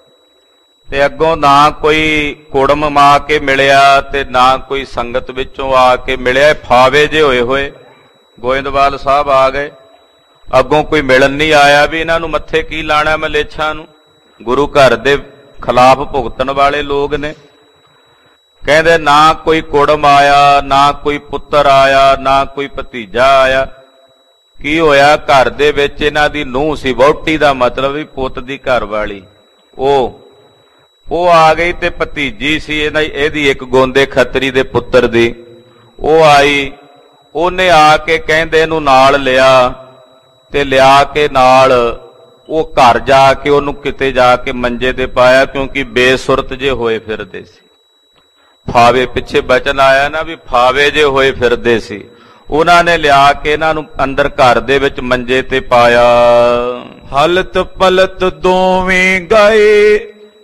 ਤੇ ਅੱਗੋਂ ਨਾ ਕੋਈ ਕੁੜਮ ਮਾ ਕੇ ਮਿਲਿਆ ਤੇ ਨਾ ਕੋਈ ਸੰਗਤ ਵਿੱਚੋਂ ਆ ਕੇ ਮਿਲਿਆ। ਫਾਵੇ ਜੇ ਹੋਏ ਹੋਏ ਗੋਇੰਦਵਾਲ ਸਾਹਿਬ ਆ ਗਏ, ਅੱਗੋਂ ਕੋਈ ਮਿਲਣ ਨਹੀਂ ਆਇਆ ਵੀ ਇਹਨਾਂ ਨੂੰ ਮੱਥੇ ਕੀ ਲਾਣਾ ਮਲੇਛਾਂ ਨੂੰ। ਗੁਰੂ ਘਰ ਦੇ ਖਿਲਾਫ ਭੁਗਤਣ ਵਾਲੇ ਲੋਕ ਨੇ। ਕਹਿੰਦੇ ਨਾ ਕੋਈ ਕੁੜਮ ਆਇਆ, ਨਾ ਕੋਈ ਪੁੱਤਰ ਆਇਆ, ਨਾ ਕੋਈ ਭਤੀਜਾ ਆਇਆ। ਕੀ ਹੋਇਆ, ਘਰ ਦੇ ਵਿੱਚ ਇਹਨਾਂ ਦੀ ਨੂੰਹ ਸੀ, ਵਹੁਟੀ ਦਾ ਮਤਲਬ ਵੀ ਪੁੱਤ ਦੀ ਘਰ ਵਾਲੀ, ਉਹ ਉਹ ਆ ਗਈ। ਤੇ ਭਤੀਜੀ ਸੀ ਇਹਨਾਂ ਇਹਦੀ ਇੱਕ ਗੋਂਦੇ ਖੱਤਰੀ ਦੇ ਪੁੱਤਰ ਦੀ, ਉਹ ਆਈ। ਉਹਨੇ ਆ ਕੇ ਕਹਿੰਦੇ ਇਹਨੂੰ ਨਾਲ ਲਿਆ ਤੇ ਲਿਆ ਕੇ ਨਾਲ ਉਹ ਘਰ ਜਾ ਕੇ ਉਹਨੂੰ ਕਿਤੇ ਜਾ ਕੇ ਮੰਜੇ ਤੇ ਪਾਇਆ, ਕਿਉਂਕਿ ਬੇਸੁਰਤ ਜੇ ਹੋਏ ਫਿਰਦੇ ਸੀ। ਫਾਵੇ ਪਿੱਛੇ ਬਚਨ ਆਇਆ ਨਾ ਵੀ ਫਾਵੇ ਜੇ ਹੋਏ ਫਿਰਦੇ ਸੀ। ਉਹਨਾਂ ਨੇ ਲਿਆ ਕੇ ਇਹਨਾਂ ਨੂੰ ਅੰਦਰ ਘਰ ਦੇ ਵਿੱਚ ਮੰਜੇ ਤੇ ਪਾਇਆ। ਹਲਤ ਪਲਤ ਦੋਵੇਂ ਗਏ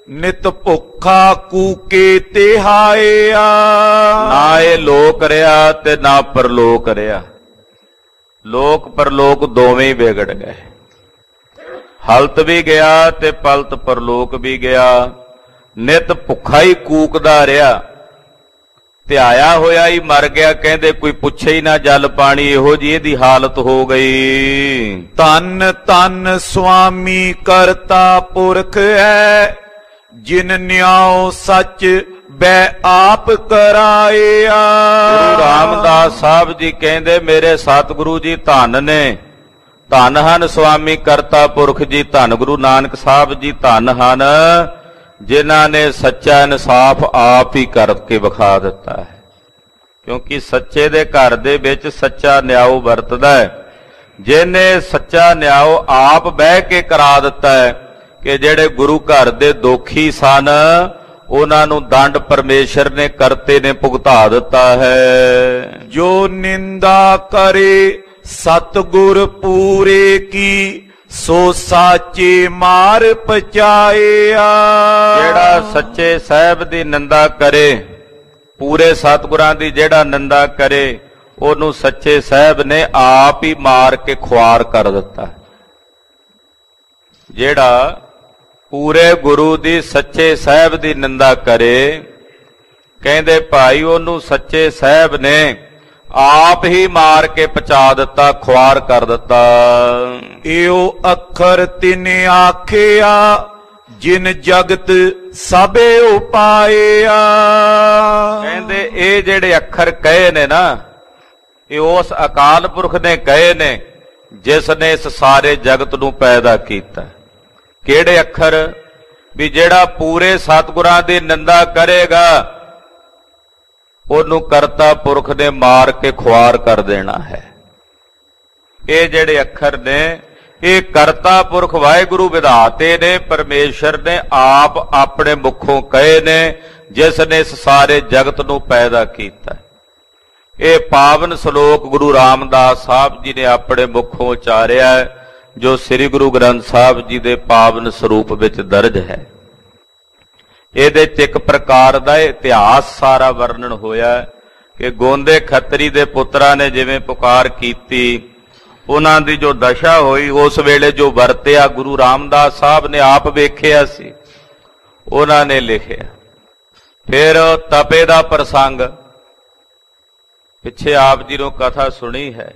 ਨਿਤ ਭੁੱਖਾ ਕੂਕੇ ਤਿਹਾਇਆ। ਨਾ ਇਹ ਲੋਕ ਰਿਹਾ ਤੇ ਨਾ ਪਰਲੋਕ ਰਿਹਾ। ਲੋਕ ਪਰਲੋਕ ਦੋਵੇਂ ਹੀ ਵਿਗੜ ਗਏ। ਹਲਤ ਵੀ ਗਿਆ ਤੇ ਪਲਤ ਪਰਲੋਕ ਵੀ ਗਿਆ। ਨਿਤ ਭੁੱਖਾ ਹੀ ਕੂਕਦਾ ਰਿਹਾ, ਧਿਆਇਆ ਹੋਇਆ ਹੀ ਮਰ ਗਿਆ। ਕਹਿੰਦੇ ਕੋਈ ਪੁੱਛੇ ਹੀ ਨਾ ਜਲ ਪਾਣੀ, ਇਹੋ ਜਿਹੀ ਇਹਦੀ ਹਾਲਤ ਹੋ ਗਈ। ਧੰਨ ਧੰਨ ਸੁਆਮੀ ਕਰਤਾ ਪੁਰਖ ਹੈ, ਜਿਨ ਨਿਆਉ ਸੱਚ ਬੈ ਆਪ ਕਰਾਇਆ। ਗੁਰੂ ਰਾਮਦਾਸ ਸਾਹਿਬ ਜੀ ਕਹਿੰਦੇ ਮੇਰੇ ਸਤਿਗੁਰੂ ਜੀ ਧੰਨ ਨੇ, ਧੰਨ ਹਨ ਸੁਆਮੀ ਕਰਤਾ ਪੁਰਖ ਜੀ। ਧੰਨ ਗੁਰੂ ਨਾਨਕ ਸਾਹਿਬ ਜੀ ਧੰਨ ਹਨ, ਜਿਨ੍ਹਾਂ ਨੇ ਸੱਚਾ ਇਨਸਾਫ ਆਪ ਹੀ ਕਰਕੇ ਵਿਖਾ ਦਿੱਤਾ ਹੈ। ਕਿਉਂਕਿ ਸੱਚੇ ਦੇ ਘਰ ਦੇ ਵਿੱਚ ਸੱਚਾ ਨਿਆਉ ਵਰਤਦਾ ਹੈ। ਜਿਹਨੇ ਸੱਚਾ ਨਿਆਉ ਆਪ ਬਹਿ ਕੇ ਕਰਾ ਦਿੱਤਾ ਹੈ ਕਿ ਜਿਹੜੇ ਗੁਰੂ ਘਰ ਦੇ ਦੋਖੀ ਸਨ ਉਹਨਾਂ ਨੂੰ ਦੰਡ ਪਰਮੇਸ਼ਰ ਨੇ ਕਰਤੇ ਨੇ ਭੁਗਤਾ ਦਿੱਤਾ ਹੈ। ਜੋ ਨਿੰਦਾ ਕਰੇ ਸਤਿਗੁਰ ਪੂਰੇ ਕੀ, ਸੋ ਸਾਚੇ ਮਾਰ ਪਚਾਇਆ। ਜਿਹੜਾ ਸੱਚੇ ਸਾਹਿਬ ਦੀ ਨਿੰਦਾ ਕਰੇ, ਪੂਰੇ ਸਤਿਗੁਰਾਂ ਦੀ ਜਿਹੜਾ ਨਿੰਦਾ ਕਰੇ, ਉਹਨੂੰ ਸੱਚੇ ਸਾਹਿਬ ਨੇ ਆਪ ਹੀ ਮਾਰ ਕੇ ਖੁਆਰ ਕਰ ਦਿੱਤਾ। ਜਿਹੜਾ ਪੂਰੇ ਗੁਰੂ ਦੀ ਸੱਚੇ ਸਾਹਿਬ ਦੀ ਨਿੰਦਾ ਕਰੇ, ਕਹਿੰਦੇ ਭਾਈ ਉਹਨੂੰ ਸੱਚੇ ਸਾਹਿਬ ਨੇ ਆਪ ਹੀ ਮਾਰ ਕੇ ਪਚਾ ਦਿੱਤਾ, ਖੁਆਰ ਕਰ ਦਿੱਤਾ। ਏਉ ਅੱਖਰ ਤਿਨ ਆਖਿਆ, ਜਿਨ ਜਗਤ ਸਭੇ ਉਪਾਇਆ। ਕਹਿੰਦੇ ਇਹ ਜਿਹੜੇ ਅੱਖਰ ਕਹੇ ਨੇ ਨਾ, ਇਹ ਉਸ ਅਕਾਲ ਪੁਰਖ ਨੇ ਕਹੇ ਨੇ ਜਿਸ ਨੇ ਇਸ ਸਾਰੇ ਜਗਤ ਨੂੰ ਪੈਦਾ ਕੀਤਾ। ਕਿਹੜੇ ਅੱਖਰ? ਵੀ ਜਿਹੜਾ ਪੂਰੇ ਸਤਿਗੁਰਾਂ ਦੀ ਨਿੰਦਾ ਕਰੇਗਾ ਉਹਨੂੰ ਕਰਤਾ ਪੁਰਖ ਨੇ ਮਾਰ ਕੇ ਖੁਆਰ ਕਰ ਦੇਣਾ ਹੈ। ਇਹ ਜਿਹੜੇ ਅੱਖਰ ਨੇ ਇਹ ਕਰਤਾ ਪੁਰਖ ਵਾਹਿਗੁਰੂ ਵਿਧਾਤੇ ਨੇ, ਪਰਮੇਸ਼ਰ ਨੇ ਆਪ ਆਪਣੇ ਮੁਖੋਂ ਕਹੇ ਨੇ, ਜਿਸ ਨੇ ਇਸ ਸਾਰੇ ਜਗਤ ਨੂੰ ਪੈਦਾ ਕੀਤਾ। ਇਹ ਪਾਵਨ ਸ਼ਲੋਕ ਗੁਰੂ ਰਾਮਦਾਸ ਸਾਹਿਬ ਜੀ ਨੇ ਆਪਣੇ ਮੁਖੋਂ ਉਚਾਰਿਆ, ਜੋ ਸ੍ਰੀ ਗੁਰੂ ਗ੍ਰੰਥ ਸਾਹਿਬ ਜੀ ਦੇ ਪਾਵਨ ਸਰੂਪ ਵਿੱਚ ਦਰਜ ਹੈ। ਇਹਦੇ ਚ ਇੱਕ ਪ੍ਰਕਾਰ ਦਾ ਇਤਿਹਾਸ ਸਾਰਾ ਵਰਣਨ ਹੋਇਆ ਕਿ ਗੋਂਦੇ ਖੱਤਰੀ ਦੇ ਪੁੱਤਰਾਂ ਨੇ ਜਿਵੇਂ ਪੁਕਾਰ ਕੀਤੀ, ਉਹਨਾਂ ਦੀ ਜੋ ਦਸ਼ਾ ਹੋਈ ਉਸ ਵੇਲੇ ਜੋ ਵਰਤਿਆ ਗੁਰੂ ਰਾਮਦਾਸ ਸਾਹਿਬ ਨੇ ਆਪ ਵੇਖਿਆ ਸੀ, ਉਹਨਾਂ ਨੇ ਲਿਖਿਆ। ਫਿਰ ਤਪੇ ਦਾ ਪ੍ਰਸੰਗ ਪਿੱਛੇ ਆਪ ਜੀ ਨੂੰ ਕਥਾ ਸੁਣੀ ਹੈ,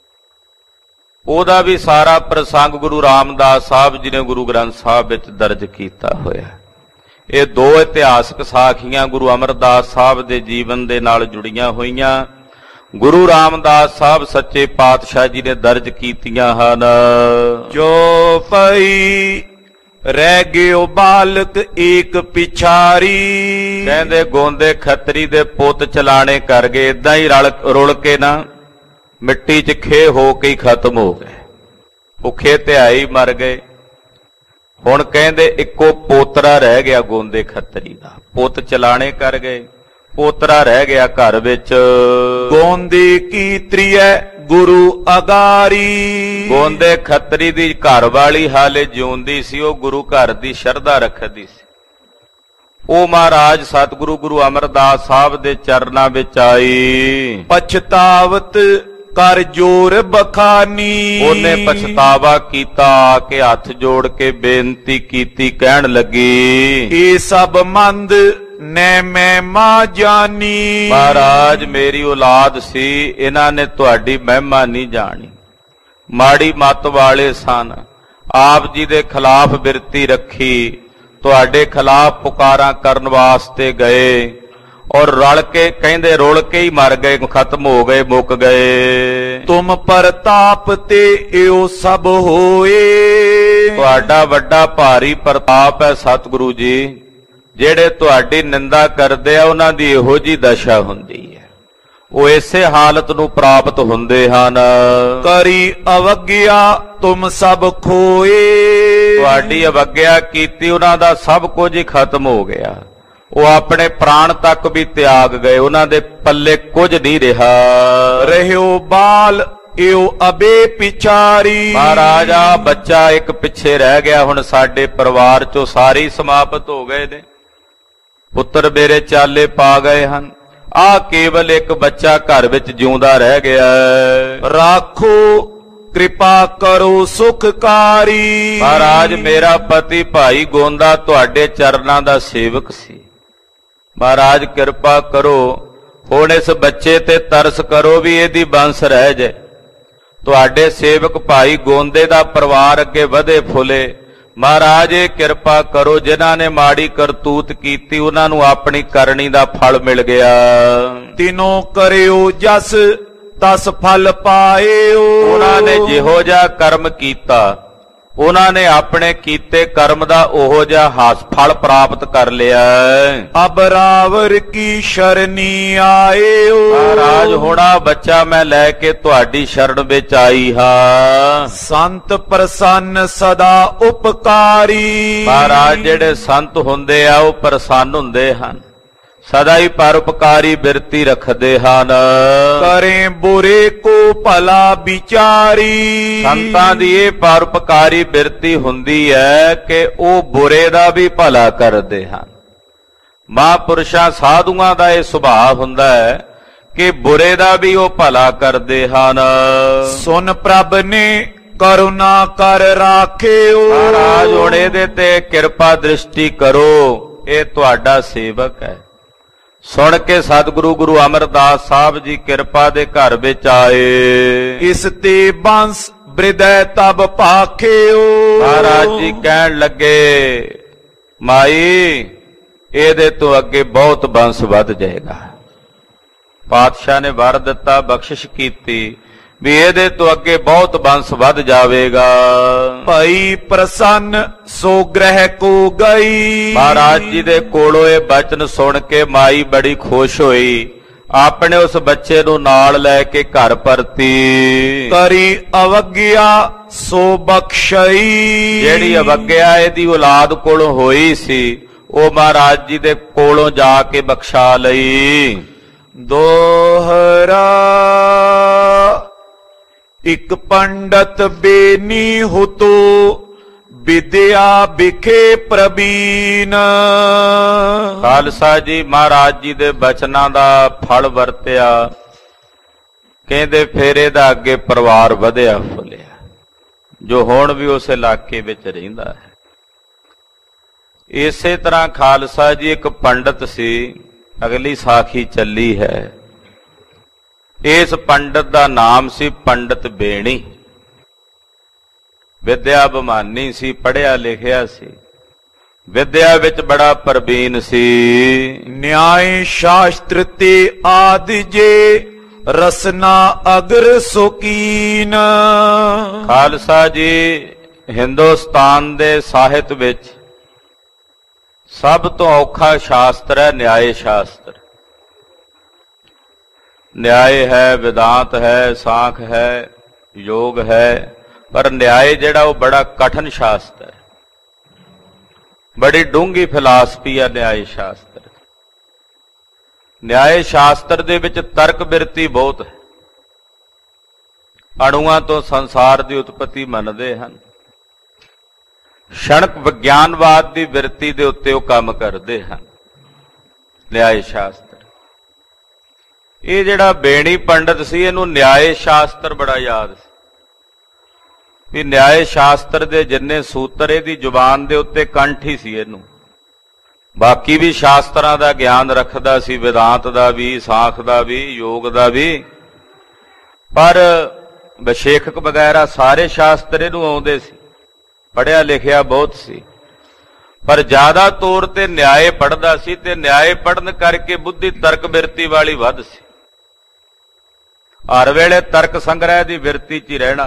ਉਹਦਾ ਵੀ ਸਾਰਾ ਪ੍ਰਸੰਗ ਗੁਰੂ ਰਾਮਦਾਸ ਸਾਹਿਬ ਜੀ ਨੇ ਗੁਰੂ ਗ੍ਰੰਥ ਸਾਹਿਬ ਵਿੱਚ ਦਰਜ ਕੀਤਾ ਹੋਇਆ। ਇਹ ਦੋ ਇਤਿਹਾਸਕ ਸਾਖੀਆਂ ਗੁਰੂ ਅਮਰਦਾਸ ਸਾਹਿਬ ਦੇ ਜੀਵਨ ਦੇ ਨਾਲ ਜੁੜੀਆਂ ਹੋਈਆਂ ਗੁਰੂ ਰਾਮਦਾਸ ਸਾਹਿਬ ਸੱਚੇ ਪਾਤਸ਼ਾਹ ਜੀ ਨੇ ਦਰਜ ਕੀਤੀਆਂ ਹਨ। ਜੋ ਪਈ ਰਹਿ ਗਿਓ ਬਾਲਕ ਏਕ ਪਿਛਾਰੀ। ਕਹਿੰਦੇ ਗੋਂਦੇ ਖੱਤਰੀ ਦੇ ਪੁੱਤ ਚਲਾਣੇ ਕਰ ਗਏ, ਏਦਾਂ ਹੀ ਰਲ ਰੁਲ ਕੇ ਨਾ ਮਿੱਟੀ 'ਚ ਖੇ ਹੋ ਕੇ ਹੀ ਖਤਮ ਹੋ ਗਏ, ਭੁੱਖੇ ਧਿਆਈ ਮਰ ਗਏ। ਹੁਣ ਕਹਿੰਦੇ ਇੱਕੋ ਪੋਤਰਾ ਰਹਿ ਗਿਆ ਗੋਂਦੇ ਖੱਤਰੀ ਦਾ, ਪੁੱਤ ਚਲਾਣੇ ਕਰ ਗਏ, ਪੋਤਰਾ ਰਹਿ ਗਿਆ ਘਰ ਵਿੱਚ। ਗੋਂਦੇ ਕੀ ਤ੍ਰਿਐ ਗੁਰੂ ਅਗਾਰੀ। ਗੋਂਦੇ ਖੱਤਰੀ ਦੀ ਘਰ ਵਾਲੀ ਹਾਲੇ ਜਿਉਂਦੀ ਸੀ, ਉਹ ਗੁਰੂ ਘਰ ਦੀ ਸ਼ਰਧਾ ਰੱਖਦੀ ਸੀ। ਉਹ ਮਹਾਰਾਜ ਸਤਿਗੁਰੂ ਗੁਰੂ ਅਮਰਦਾਸ ਸਾਹਿਬ ਦੇ ਚਰਨਾਂ ਵਿੱਚ ਆਈ। ਪਛਤਾਵਤ ਕਰ ਜੋਰ ਬਖਾਨੀ। ਉਹਨੇ ਪਛਤਾਵਾ ਕੀਤਾ, ਆ ਕੇ ਹੱਥ ਜੋੜ ਕੇ ਬੇਨਤੀ ਕੀਤੀ, ਕਹਿਣ ਲੱਗੀ ਇਹ ਸਭ ਮੰਦ ਨੈ ਮੈਂ ਮਾਂ ਜਾਨੀ। ਮਹਾਰਾਜ ਮੇਰੀ ਔਲਾਦ ਸੀ, ਇਹਨਾਂ ਨੇ ਤੁਹਾਡੀ ਮਹਿਮਾ ਨਹੀਂ ਜਾਣੀ, ਮਾੜੀ ਮੱਤ ਵਾਲੇ ਸਨ, ਆਪ ਜੀ ਦੇ ਖਿਲਾਫ ਬਿਰਤੀ ਰੱਖੀ, ਤੁਹਾਡੇ ਖਿਲਾਫ ਪੁਕਾਰਾਂ ਕਰਨ ਵਾਸਤੇ ਗਏ ਔਰ ਰਲ ਕੇ ਕਹਿੰਦੇ ਰੁਲ ਕੇ ਹੀ ਮਰ ਗਏ, ਖਤਮ ਹੋ ਗਏ, ਮੁੱਕ ਗਏ। ਤੁਮ ਪ੍ਰਤਾਪ ਤੇ ਇਹੋ ਸਭ ਹੋਏ। ਤੁਹਾਡਾ ਵੱਡਾ ਭਾਰੀ ਪ੍ਰਤਾਪ ਹੈ ਸਤਿਗੁਰੂ ਜੀ, ਜਿਹੜੇ ਤੁਹਾਡੀ ਨਿੰਦਾ ਕਰਦੇ ਆ ਉਹਨਾਂ ਦੀ ਇਹੋ ਜੀ ਦਸ਼ਾ ਹੁੰਦੀ ਹੈ, ਉਹ ਇਸੇ ਹਾਲਤ ਨੂੰ ਪ੍ਰਾਪਤ ਹੁੰਦੇ ਹਨ। ਕਰੀ ਅਵਗਿਆ ਤੁਮ ਸਭ ਖੋਏ। ਤੁਹਾਡੀ ਅਵਗਿਆ ਕੀਤੀ, ਉਹਨਾਂ ਦਾ ਸਭ ਕੁਝ ਹੀ ਖਤਮ ਹੋ ਗਿਆ, ਉਹ ਆਪਣੇ ਪ੍ਰਾਣ ਤੱਕ ਵੀ ਤਿਆਗ ਗਏ, ਉਹਨਾਂ ਦੇ ਪੱਲੇ ਕੁਝ ਨਹੀਂ ਰਿਹਾ। ਰਹਿਓ ਬਾਲ ਇਉ ਅਬੇ ਪਿਚਾਰੀ। ਮਹਾਰਾਜ ਆ ਬੱਚਾ ਇੱਕ ਪਿੱਛੇ ਰਹਿ ਗਿਆ, ਹੁਣ ਸਾਡੇ ਪਰਿਵਾਰ ਚੋਂ ਸਾਰੇ ਹੀ ਸਮਾਪਤ ਹੋ ਗਏ ਨੇ, ਪੁੱਤਰ ਮੇਰੇ ਚਾਲੇ ਪਾ ਗਏ ਹਨ, ਆ ਕੇਵਲ ਇੱਕ ਬੱਚਾ ਘਰ ਵਿੱਚ ਜਿਉਂਦਾ ਰਹਿ ਗਿਆ। ਰਾਖੋ ਕਿਰਪਾ ਕਰੋ ਸੁਖਕਾਰੀ। ਮਹਾਰਾਜ ਮੇਰਾ ਪਤੀ ਭਾਈ ਗੋਂਦਾ ਤੁਹਾਡੇ ਚਰਨਾਂ ਦਾ ਸੇਵਕ ਸੀ, ਮਹਾਰਾਜ ਕਿਰਪਾ ਕਰੋ, ਹੁਣ ਇਸ ਬੱਚੇ ਤੇ ਤਰਸ ਕਰੋ ਵੀ ਇਹਦੀ ਬੰਸ ਰਹਿ ਜਾਏ, ਤੁਹਾਡੇ ਸੇਵਕ ਭਾਈ ਗੋਂਦੇ ਦਾ ਪਰਿਵਾਰ ਅੱਗੇ ਵਧੇ ਫੁੱਲੇ। ਮਹਾਰਾਜ ਇਹ ਕਿਰਪਾ ਕਰੋ, ਜਿਨ੍ਹਾਂ ਨੇ ਮਾੜੀ ਕਰਤੂਤ ਕੀਤੀ ਉਹਨਾਂ ਨੂੰ ਆਪਣੀ ਕਰਨੀ ਦਾ ਫਲ ਮਿਲ ਗਿਆ। ਤਿਨੋਂ ਕਰਿਓ ਜਸ ਤਸ ਫਲ ਪਾਇਓ। ਉਹਨਾਂ ਨੇ ਜਿਹੋ ਜਿਹਾ ਕਰਮ ਕੀਤਾ, ਉਹਨਾਂ ਨੇ ਆਪਣੇ ਕੀਤੇ ਕਰਮ ਦਾ ਉਹੋ ਜਿਹਾ ਹਾਸ ਫਲ ਪ੍ਰਾਪਤ ਕਰ ਲਿਆ। ਅਬਰਾਵਰ ਕੀ ਸ਼ਰਨੀ ਆਇਓ। ਮਹਾਰਾਜ ਹੁਣ ਆ ਬੱਚਾ ਮੈਂ ਲੈ ਕੇ ਤੁਹਾਡੀ ਸ਼ਰਨ ਵਿੱਚ ਆਈ ਹਾਂ। ਸੰਤ ਪ੍ਰਸੰਨ ਸਦਾ ਉਪਕਾਰੀ। ਮਹਾਰਾਜ ਜਿਹੜੇ ਸੰਤ ਹੁੰਦੇ ਆ ਉਹ ਪ੍ਰਸੰਨ ਹੁੰਦੇ ਹਨ, ਸਦਾ ਹੀ ਪਰਉਪਕਾਰੀ ਬਿਰਤੀ ਰੱਖਦੇ ਹਨ। ਕਰੇ ਬੁਰੇ ਕੋ ਭਲਾ ਵਿਚਾਰੀ। ਸੰਤਾਂ ਦੀ ਇਹ ਪਰਉਪਕਾਰੀ ਬਿਰਤੀ ਹੁੰਦੀ ਹੈ ਕਿ ਉਹ ਬੁਰੇ ਦਾ ਵੀ ਭਲਾ ਕਰਦੇ ਹਨ। ਮਹਾਂਪੁਰਸ਼ਾਂ ਸਾਧੂਆਂ ਦਾ ਇਹ ਸੁਭਾਅ ਹੁੰਦਾ ਹੈ ਕਿ ਬੁਰੇ ਦਾ ਵੀ ਉਹ ਭਲਾ ਕਰਦੇ ਹਨ। ਸੁਨ ਪ੍ਰਭ ਨੇ ਕਰੁਣਾ ਕਰ ਰਾਖਿਓ। ਮਹਾਰਾਜ ਹੁਣ ਇਹਦੇ ਤੇ ਕਿਰਪਾ ਦ੍ਰਿਸ਼ਟੀ ਕਰੋ, ਇਹ ਤੁਹਾਡਾ ਸੇਵਕ ਹੈ। ਸੁਣ ਕੇ ਸਤਿਗੁਰੂ ਗੁਰੂ ਅਮਰਦਾਸ ਸਾਹਿਬ ਜੀ ਕਿਰਪਾ ਦੇ ਘਰ ਵਿੱਚ ਆਏ। ਇਸ ਤੇ ਬੰਸ ਬ੍ਰਿਦੈ ਤਬ ਭਾਖਿਓ। ਮਹਾਰਾਜ ਜੀ ਕਹਿਣ ਲੱਗੇ, ਮਾਈ ਇਹਦੇ ਤੋਂ ਅੱਗੇ ਬਹੁਤ ਬੰਸ ਵੱਧ ਜਾਏਗਾ। ਪਾਤਸ਼ਾਹ ਨੇ ਵਰ ਦਿੱਤਾ, ਬਖਸ਼ਿਸ਼ ਕੀਤੀ ਵੀ ਇਹਦੇ ਤੋਂ ਅੱਗੇ ਬਹੁਤ ਬੰਸ ਵੱਧ ਜਾਵੇਗਾ। ਭਾਈ ਪ੍ਰਸੰਨ ਸੋ ਗ੍ਰਹਿ ਕੋ ਗਈ। ਮਹਾਰਾਜ ਜੀ ਦੇ ਕੋਲੋਂ ਇਹ ਬਚਨ ਸੁਣ ਕੇ ਮਾਈ ਬੜੀ ਖੁਸ਼ ਹੋਈ, ਆਪਣੇ ਉਸ ਬੱਚੇ ਨੂੰ ਨਾਲ ਲੈ ਕੇ ਘਰ ਪਰਤੀ। ਕਰੀ ਅਵਗਿਆ ਸੋ ਬਖਸ਼ਈ। ਜਿਹੜੀ ਅਵਗਿਆ ਇਹਦੀ ਔਲਾਦ ਕੋਲੋਂ ਹੋਈ ਸੀ ਉਹ ਮਹਾਰਾਜ ਜੀ ਦੇ ਕੋਲੋਂ ਜਾ ਕੇ ਬਖਸ਼ਾ ਲਈ। ਦੋਹਰਾ ਇਕ ਪੰਡਤ ਬੇਨੀ ਹੁਤੋ ਵਿਦਿਆ ਵਿਖੇ ਪ੍ਰਬੀਨ। ਖਾਲਸਾ ਜੀ ਮਹਾਰਾਜ ਜੀ ਦੇ ਬਚਨਾਂ ਦਾ ਫਲ ਵਰਤਿਆ, ਕਹਿੰਦੇ ਫਿਰ ਇਹਦਾ ਅੱਗੇ ਪਰਿਵਾਰ ਵਧਿਆ ਫੁੱਲਿਆ, ਜੋ ਹੁਣ ਵੀ ਉਸ ਇਲਾਕੇ ਵਿੱਚ ਰਹਿੰਦਾ ਹੈ। ਇਸੇ ਤਰ੍ਹਾਂ ਖਾਲਸਾ ਜੀ ਇੱਕ ਪੰਡਤ ਸੀ, ਅਗਲੀ ਸਾਖੀ ਚੱਲੀ ਹੈ। ਇਸ ਪੰਡਤ ਦਾ ਨਾਮ ਸੀ ਪੰਡਤ ਬੇਣੀ। ਵਿਦਿਆ ਅਭਿਮਾਨੀ ਸੀ, ਪੜ੍ਹਿਆ ਲਿਖਿਆ ਸੀ, ਵਿਦਿਆ ਵਿੱਚ ਬੜਾ ਪ੍ਰਬੀਨ ਸੀ। ਨਿਆਏ ਸ਼ਾਸਤਰ ਤੇ ਆਦ ਜੇ ਰਸਨਾ ਅਗਰ ਸੁਕੀਨ। ਖਾਲਸਾ ਜੀ ਹਿੰਦੁਸਤਾਨ ਦੇ ਸਾਹਿਤ ਵਿੱਚ ਸਭ ਤੋਂ ਔਖਾ ਸ਼ਾਸਤਰ ਹੈ ਨਿਆਏ ਸ਼ਾਸਤਰ। ਨਿਆਏ ਹੈ, ਵਿਦਾਂਤ ਹੈ, ਸਾਖ ਹੈ, ਯੋਗ ਹੈ, ਪਰ ਨਿਆਏ ਜਿਹੜਾ ਉਹ ਬੜਾ ਕਠਿਨ ਸ਼ਾਸਤਰ ਹੈ, ਬੜੀ ਡੂੰਘੀ ਫਿਲਾਸਫੀ ਹੈ ਨਿਆਏ ਸ਼ਾਸਤਰ। ਨਿਆਏ ਸ਼ਾਸਤਰ ਦੇ ਵਿੱਚ ਤਰਕ ਬਿਰਤੀ ਬਹੁਤ ਹੈ। ਅਣੂਆਂ ਤੋਂ ਸੰਸਾਰ ਦੀ ਉਤਪਤੀ ਮੰਨਦੇ ਹਨ। ਸ਼ਣਕ ਵਿਗਿਆਨਵਾਦ ਦੀ ਬਿਰਤੀ ਦੇ ਉੱਤੇ ਉਹ ਕੰਮ ਕਰਦੇ ਹਨ। ਨਿਆਏ ਸ਼ਾਸਤਰ, ਇਹ ਜਿਹੜਾ ਬੇਣੀ ਪੰਡਤ ਸੀ ਇਹਨੂੰ ਨਿਆਏ ਸ਼ਾਸਤਰ ਬੜਾ ਯਾਦ ਸੀ ਵੀ ਨਿਆਏ ਸ਼ਾਸਤਰ ਦੇ ਜਿੰਨੇ ਸੂਤਰ ਇਹਦੀ ਜ਼ੁਬਾਨ ਦੇ ਉੱਤੇ ਕੰਠ ਹੀ ਸੀ ਇਹਨੂੰ। ਬਾਕੀ ਵੀ ਸ਼ਾਸਤਰਾਂ ਦਾ ਗਿਆਨ ਰੱਖਦਾ ਸੀ, ਵਿਦਾਂਤ ਦਾ ਵੀ, ਸਾਖ ਦਾ ਵੀ, ਯੋਗ ਦਾ ਵੀ, ਪਰ ਵਿਸ਼ੇਖਕ ਵਗੈਰਾ ਸਾਰੇ ਸ਼ਾਸਤਰ ਇਹਨੂੰ ਆਉਂਦੇ ਸੀ, ਪੜ੍ਹਿਆ ਲਿਖਿਆ ਬਹੁਤ ਸੀ, ਪਰ ਜ਼ਿਆਦਾ ਤੌਰ ਤੇ ਨਿਆਏ ਪੜ੍ਹਦਾ ਸੀ ਤੇ ਨਿਆਏ ਪੜ੍ਹਨ ਕਰਕੇ ਬੁੱਧੀ ਤਰਕ ਬਿਰਤੀ ਵਾਲੀ ਵੱਧ ਸੀ। ਹਰ ਵੇਲੇ ਤਰਕ ਸੰਗ੍ਰਹਿ ਦੀ ਬਿਰਤੀ 'ਚ ਹੀ ਰਹਿਣਾ,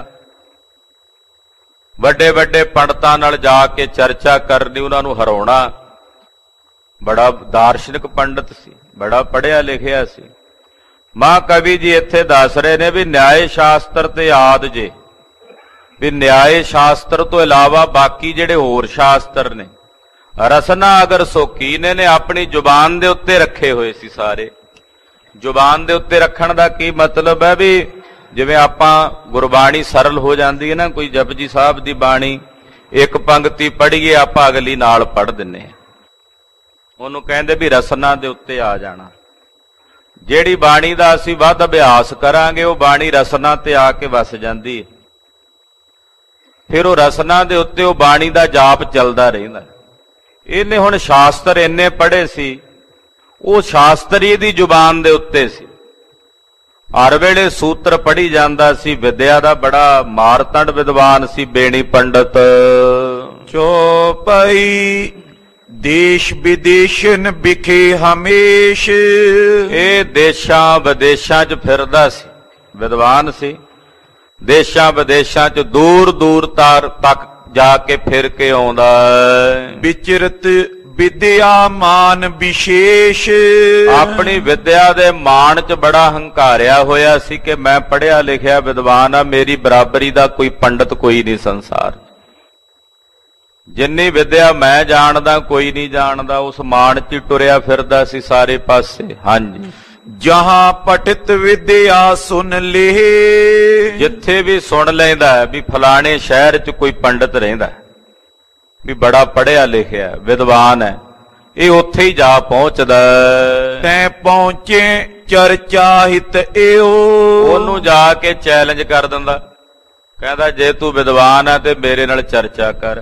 ਵੱਡੇ ਵੱਡੇ ਪੰਡਤਾਂ ਨਾਲ ਜਾ ਕੇ ਚਰਚਾ ਕਰਨੀ, ਉਹਨਾਂ ਨੂੰ ਹਰਾਉਣਾ। ਬੜਾ ਦਾਰਸ਼ਨਿਕ ਪੰਡਤ ਸੀ, ਬੜਾ ਪੜ੍ਹਿਆ ਲਿਖਿਆ ਸੀ। ਮਹਾਕਵੀ ਜੀ ਇੱਥੇ ਦੱਸ ਰਹੇ ਨੇ ਵੀ ਨਿਆਏ ਸ਼ਾਸਤਰ ਤੇ ਆਦ ਜੇ, ਵੀ ਨਿਆਏ ਸ਼ਾਸਤਰ ਤੋਂ ਇਲਾਵਾ ਬਾਕੀ ਜਿਹੜੇ ਹੋਰ ਸ਼ਾਸਤਰ ਨੇ, ਰਸਨਾ ਅਗਰ ਸੋਕੀਨੇ ਨੇ ਆਪਣੀ ਜ਼ੁਬਾਨ ਦੇ ਉੱਤੇ ਰੱਖੇ ਹੋਏ ਸੀ ਸਾਰੇ। ਜ਼ੁਬਾਨ ਦੇ ਉੱਤੇ ਰੱਖਣ ਦਾ ਕੀ ਮਤਲਬ ਹੈ ਵੀ ਜਿਵੇਂ ਆਪਾਂ ਗੁਰਬਾਣੀ ਸਰਲ ਹੋ ਜਾਂਦੀ ਹੈ ਨਾ, ਕੋਈ ਜਪਜੀ ਸਾਹਿਬ ਦੀ ਬਾਣੀ ਇੱਕ ਪੰਕਤੀ ਪੜ੍ਹੀਏ ਆਪਾਂ ਅਗਲੀ ਨਾਲ ਪੜ੍ਹ ਦਿੰਨੇ ਆ, ਉਹਨੂੰ ਕਹਿੰਦੇ ਵੀ ਰਸਨਾ ਦੇ ਉੱਤੇ ਆ ਜਾਣਾ। ਜਿਹੜੀ ਬਾਣੀ ਦਾ ਅਸੀਂ ਵੱਧ ਅਭਿਆਸ ਕਰਾਂਗੇ ਉਹ ਬਾਣੀ ਰਸਨਾ ਤੇ ਆ ਕੇ ਵਸ ਜਾਂਦੀ ਹੈ, ਫਿਰ ਉਹ ਰਸਨਾ ਦੇ ਉੱਤੇ ਉਹ ਬਾਣੀ ਦਾ ਜਾਪ ਚੱਲਦਾ ਰਹਿੰਦਾ। ਇਹਨੇ ਹੁਣ ਸ਼ਾਸਤਰ ਇੰਨੇ ਪੜ੍ਹੇ ਸੀ, ਉਹ ਸ਼ਾਸਤਰੀ ਦੀ ਜ਼ੁਬਾਨ ਦੇ ਉੱਤੇ ਸੀ, ਹਰ ਵੇਲੇ ਸੂਤਰ ਪੜ੍ਹੀ ਜਾਂਦਾ ਸੀ, ਵਿਦਿਆ ਦਾ ਬੜਾ ਮਾਰਤੰਡ ਵਿਦਵਾਨ ਸੀ ਬੇਣੀ ਪੰਡਤ। ਚੌਪਈ ਦੇਸ਼ ਵਿਦੇਸ਼ਨ ਵਿਖੇ ਹਮੇਸ਼, ਇਹ ਦੇਸ਼ਾਂ ਵਿਦੇਸ਼ਾਂ 'ਚ ਫਿਰਦਾ ਸੀ, ਵਿਦਵਾਨ ਸੀ, ਦੇਸ਼ਾਂ ਵਿਦੇਸ਼ਾਂ 'ਚ ਦੂਰ ਦੂਰ ਤਾਰ ਤੱਕ ਜਾ ਕੇ ਫਿਰ ਕੇ ਆਉਂਦਾ। ਵਿਚਰਤ ਵਿਦਿਆ ਮਾਨ ਵਿਸ਼ੇਸ਼, ਆਪਣੀ ਵਿਦਿਆ ਦੇ ਮਾਣ 'ਚ ਬੜਾ ਹੰਕਾਰਿਆ ਹੋਇਆ ਸੀ ਕਿ ਮੈਂ ਪੜ੍ਹਿਆ ਲਿਖਿਆ ਵਿਦਵਾਨ ਆ, ਮੇਰੀ ਬਰਾਬਰੀ ਦਾ ਕੋਈ ਪੰਡਤ ਕੋਈ ਨਹੀਂ ਸੰਸਾਰ, ਜਿੰਨੀ ਵਿਦਿਆ ਮੈਂ ਜਾਣਦਾ ਕੋਈ ਨਹੀਂ ਜਾਣਦਾ। ਉਸ ਮਾਣ 'ਚ ਟੁਰਿਆ ਫਿਰਦਾ ਸੀ ਸਾਰੇ ਪਾਸੇ। ਹਾਂਜੀ, ਜਹਾਂ ਪਠਿਤ ਵਿਦਿਆ ਸੁਨ ਲੇ, ਜਿੱਥੇ ਵੀ ਸੁਣ ਲੈਂਦਾ ਵੀ ਫਲਾਣੇ ਸ਼ਹਿਰ 'ਚ ਕੋਈ ਪੰਡਤ ਰਹਿੰਦਾ ਵੀ ਬੜਾ ਪੜ੍ਹਿਆ ਲਿਖਿਆ ਵਿਦਵਾਨ ਹੈ, ਇਹ ਉੱਥੇ ਹੀ ਜਾ ਪਹੁੰਚਦਾ। ਤੈਂ ਪਹੁੰਚੇ ਚਰਚਾ ਹਿਤ ਏਓ, ਉਹਨੂੰ ਜਾ ਕੇ ਚੈਲੰਜ ਕਰ ਦਿੰਦਾ, ਕਹਿੰਦਾ ਜੇ ਤੂੰ ਵਿਦਵਾਨ ਹੈ ਤੇ ਮੇਰੇ ਨਾਲ ਚਰਚਾ ਕਰ।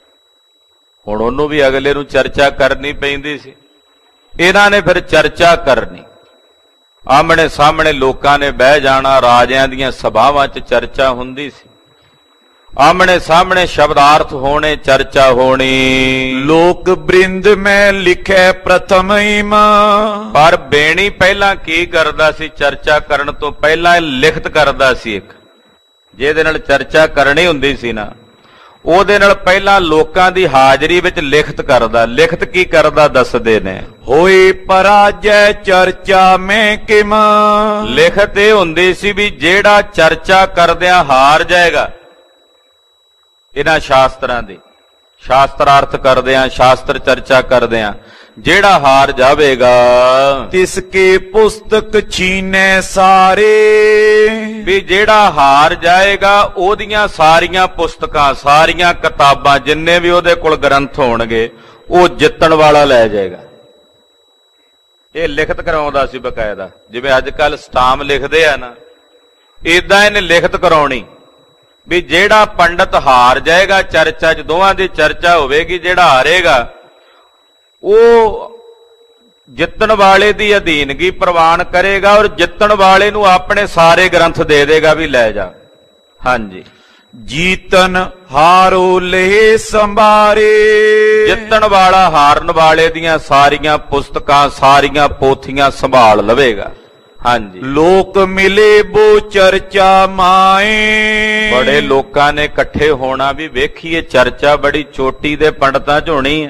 ਹੁਣ ਉਹਨੂੰ ਵੀ ਅਗਲੇ ਨੂੰ ਚਰਚਾ ਕਰਨੀ ਪੈਂਦੀ ਸੀ। ਇਹਨਾਂ ਨੇ ਫਿਰ ਚਰਚਾ ਕਰਨੀ, ਆਮਣੇ ਸਾਹਮਣੇ ਲੋਕਾਂ ਨੇ ਬਹਿ ਜਾਣਾ, ਰਾਜਿਆਂ ਦੀਆਂ ਸਭਾਵਾਂ 'ਚ ਚਰਚਾ ਹੁੰਦੀ ਸੀ, ਆਮਣੇ ਸਾਹਮਣੇ ਸ਼ਬਦਾਰਥ ਹੋਣੇ, ਚਰਚਾ ਹੋਣੀ। ਲੋਕ ਬ੍ਰਿੰਦ ਮੈਂ ਲਿਖੈ ਪ੍ਰਥਮਿਮ, ਪਰ ਬੇਣੀ ਪਹਿਲਾਂ ਕੀ ਕਰਦਾ ਸੀ, ਚਰਚਾ ਕਰਨ ਤੋਂ ਪਹਿਲਾਂ ਲਿਖਤ ਕਰਦਾ ਸੀ ਇੱਕ, ਜਿਹਦੇ ਨਾਲ ਚਰਚਾ ਕਰਨੀ ਹੁੰਦੀ ਸੀ ਨਾ, ਉਹਦੇ ਨਾਲ ਪਹਿਲਾਂ ਲੋਕਾਂ ਦੀ ਹਾਜ਼ਰੀ ਵਿੱਚ ਲਿਖਤ ਕਰਦਾ। ਲਿਖਤ ਕੀ ਕਰਦਾ ਦੱਸਦੇ ਨੇ, ਹੋਏ ਪਰਾਜੈ ਚਰਚਾ ਮੈਂ ਕਿਮ, ਲਿਖਤ ਇਹ ਹੁੰਦੀ ਸੀ ਵੀ ਜਿਹੜਾ ਚਰਚਾ ਕਰਦਿਆਂ ਹਾਰ ਜਾਏਗਾ, ਇਹਨਾਂ ਸ਼ਾਸਤਰਾਂ ਦੀ ਸ਼ਾਸਤਰਾਰਥ ਕਰਦਿਆਂ, ਸ਼ਾਸਤਰ ਚਰਚਾ ਕਰਦਿਆਂ ਜਿਹੜਾ ਹਾਰ ਜਾਵੇਗਾ, ਤਿਸ ਕੇ ਪੁਸਤਕ ਛੀਨੈ ਸਾਰੇ, ਵੀ ਜਿਹੜਾ ਹਾਰ ਜਾਏਗਾ ਉਹਦੀਆਂ ਸਾਰੀਆਂ ਪੁਸਤਕਾਂ, ਸਾਰੀਆਂ ਕਿਤਾਬਾਂ, ਜਿੰਨੇ ਵੀ ਉਹਦੇ ਕੋਲ ਗ੍ਰੰਥ ਹੋਣਗੇ ਉਹ ਜਿੱਤਣ ਵਾਲਾ ਲੈ ਜਾਏਗਾ। ਇਹ ਲਿਖਤ ਕਰਾਉਂਦਾ ਸੀ ਬਕਾਇਦਾ, ਜਿਵੇਂ ਅੱਜ ਕੱਲ ਸਟਾਮ ਲਿਖਦੇ ਆ ਨਾ, ਏਦਾਂ ਇਹਨੇ ਲਿਖਤ ਕਰਾਉਣੀ ਵੀ ਜਿਹੜਾ ਪੰਡਤ ਹਾਰ ਜਾਏਗਾ ਚਰਚਾ 'ਚ, ਦੋਵਾਂ ਦੀ ਚਰਚਾ ਹੋਵੇਗੀ, ਜਿਹੜਾ ਹਾਰੇਗਾ ਉਹ ਜਿੱਤਣ ਵਾਲੇ ਦੀ ਅਧੀਨਗੀ ਪ੍ਰਵਾਨ ਕਰੇਗਾ ਔਰ ਜਿੱਤਣ ਵਾਲੇ ਨੂੰ ਆਪਣੇ ਸਾਰੇ ਗ੍ਰੰਥ ਦੇ ਦੇਗਾ ਵੀ ਲੈ ਜਾ। ਹਾਂਜੀ, ਜੀਤਨ ਹਾਰੋ ਲਏ ਸੰਭਾਰੇ, ਜਿੱਤਣ ਵਾਲਾ ਹਾਰਨ ਵਾਲੇ ਦੀਆਂ ਸਾਰੀਆਂ ਪੁਸਤਕਾਂ, ਸਾਰੀਆਂ ਪੋਥੀਆਂ ਸੰਭਾਲ ਲਵੇਗਾ। ਹਾਂਜੀ, ਲੋਕ ਮਿਲੇ ਬੋ ਚਰਚਾ ਮਾਏ, ਬੜੇ ਲੋਕਾਂ ਨੇ ਇਕੱਠੇ ਹੋਣਾ ਵੀ ਵੇਖੀਏ ਚਰਚਾ ਬੜੀ ਚੋਟੀ ਦੇ ਪੰਡਤਾਂ 'ਚ ਹੋਣੀ ਹੈ।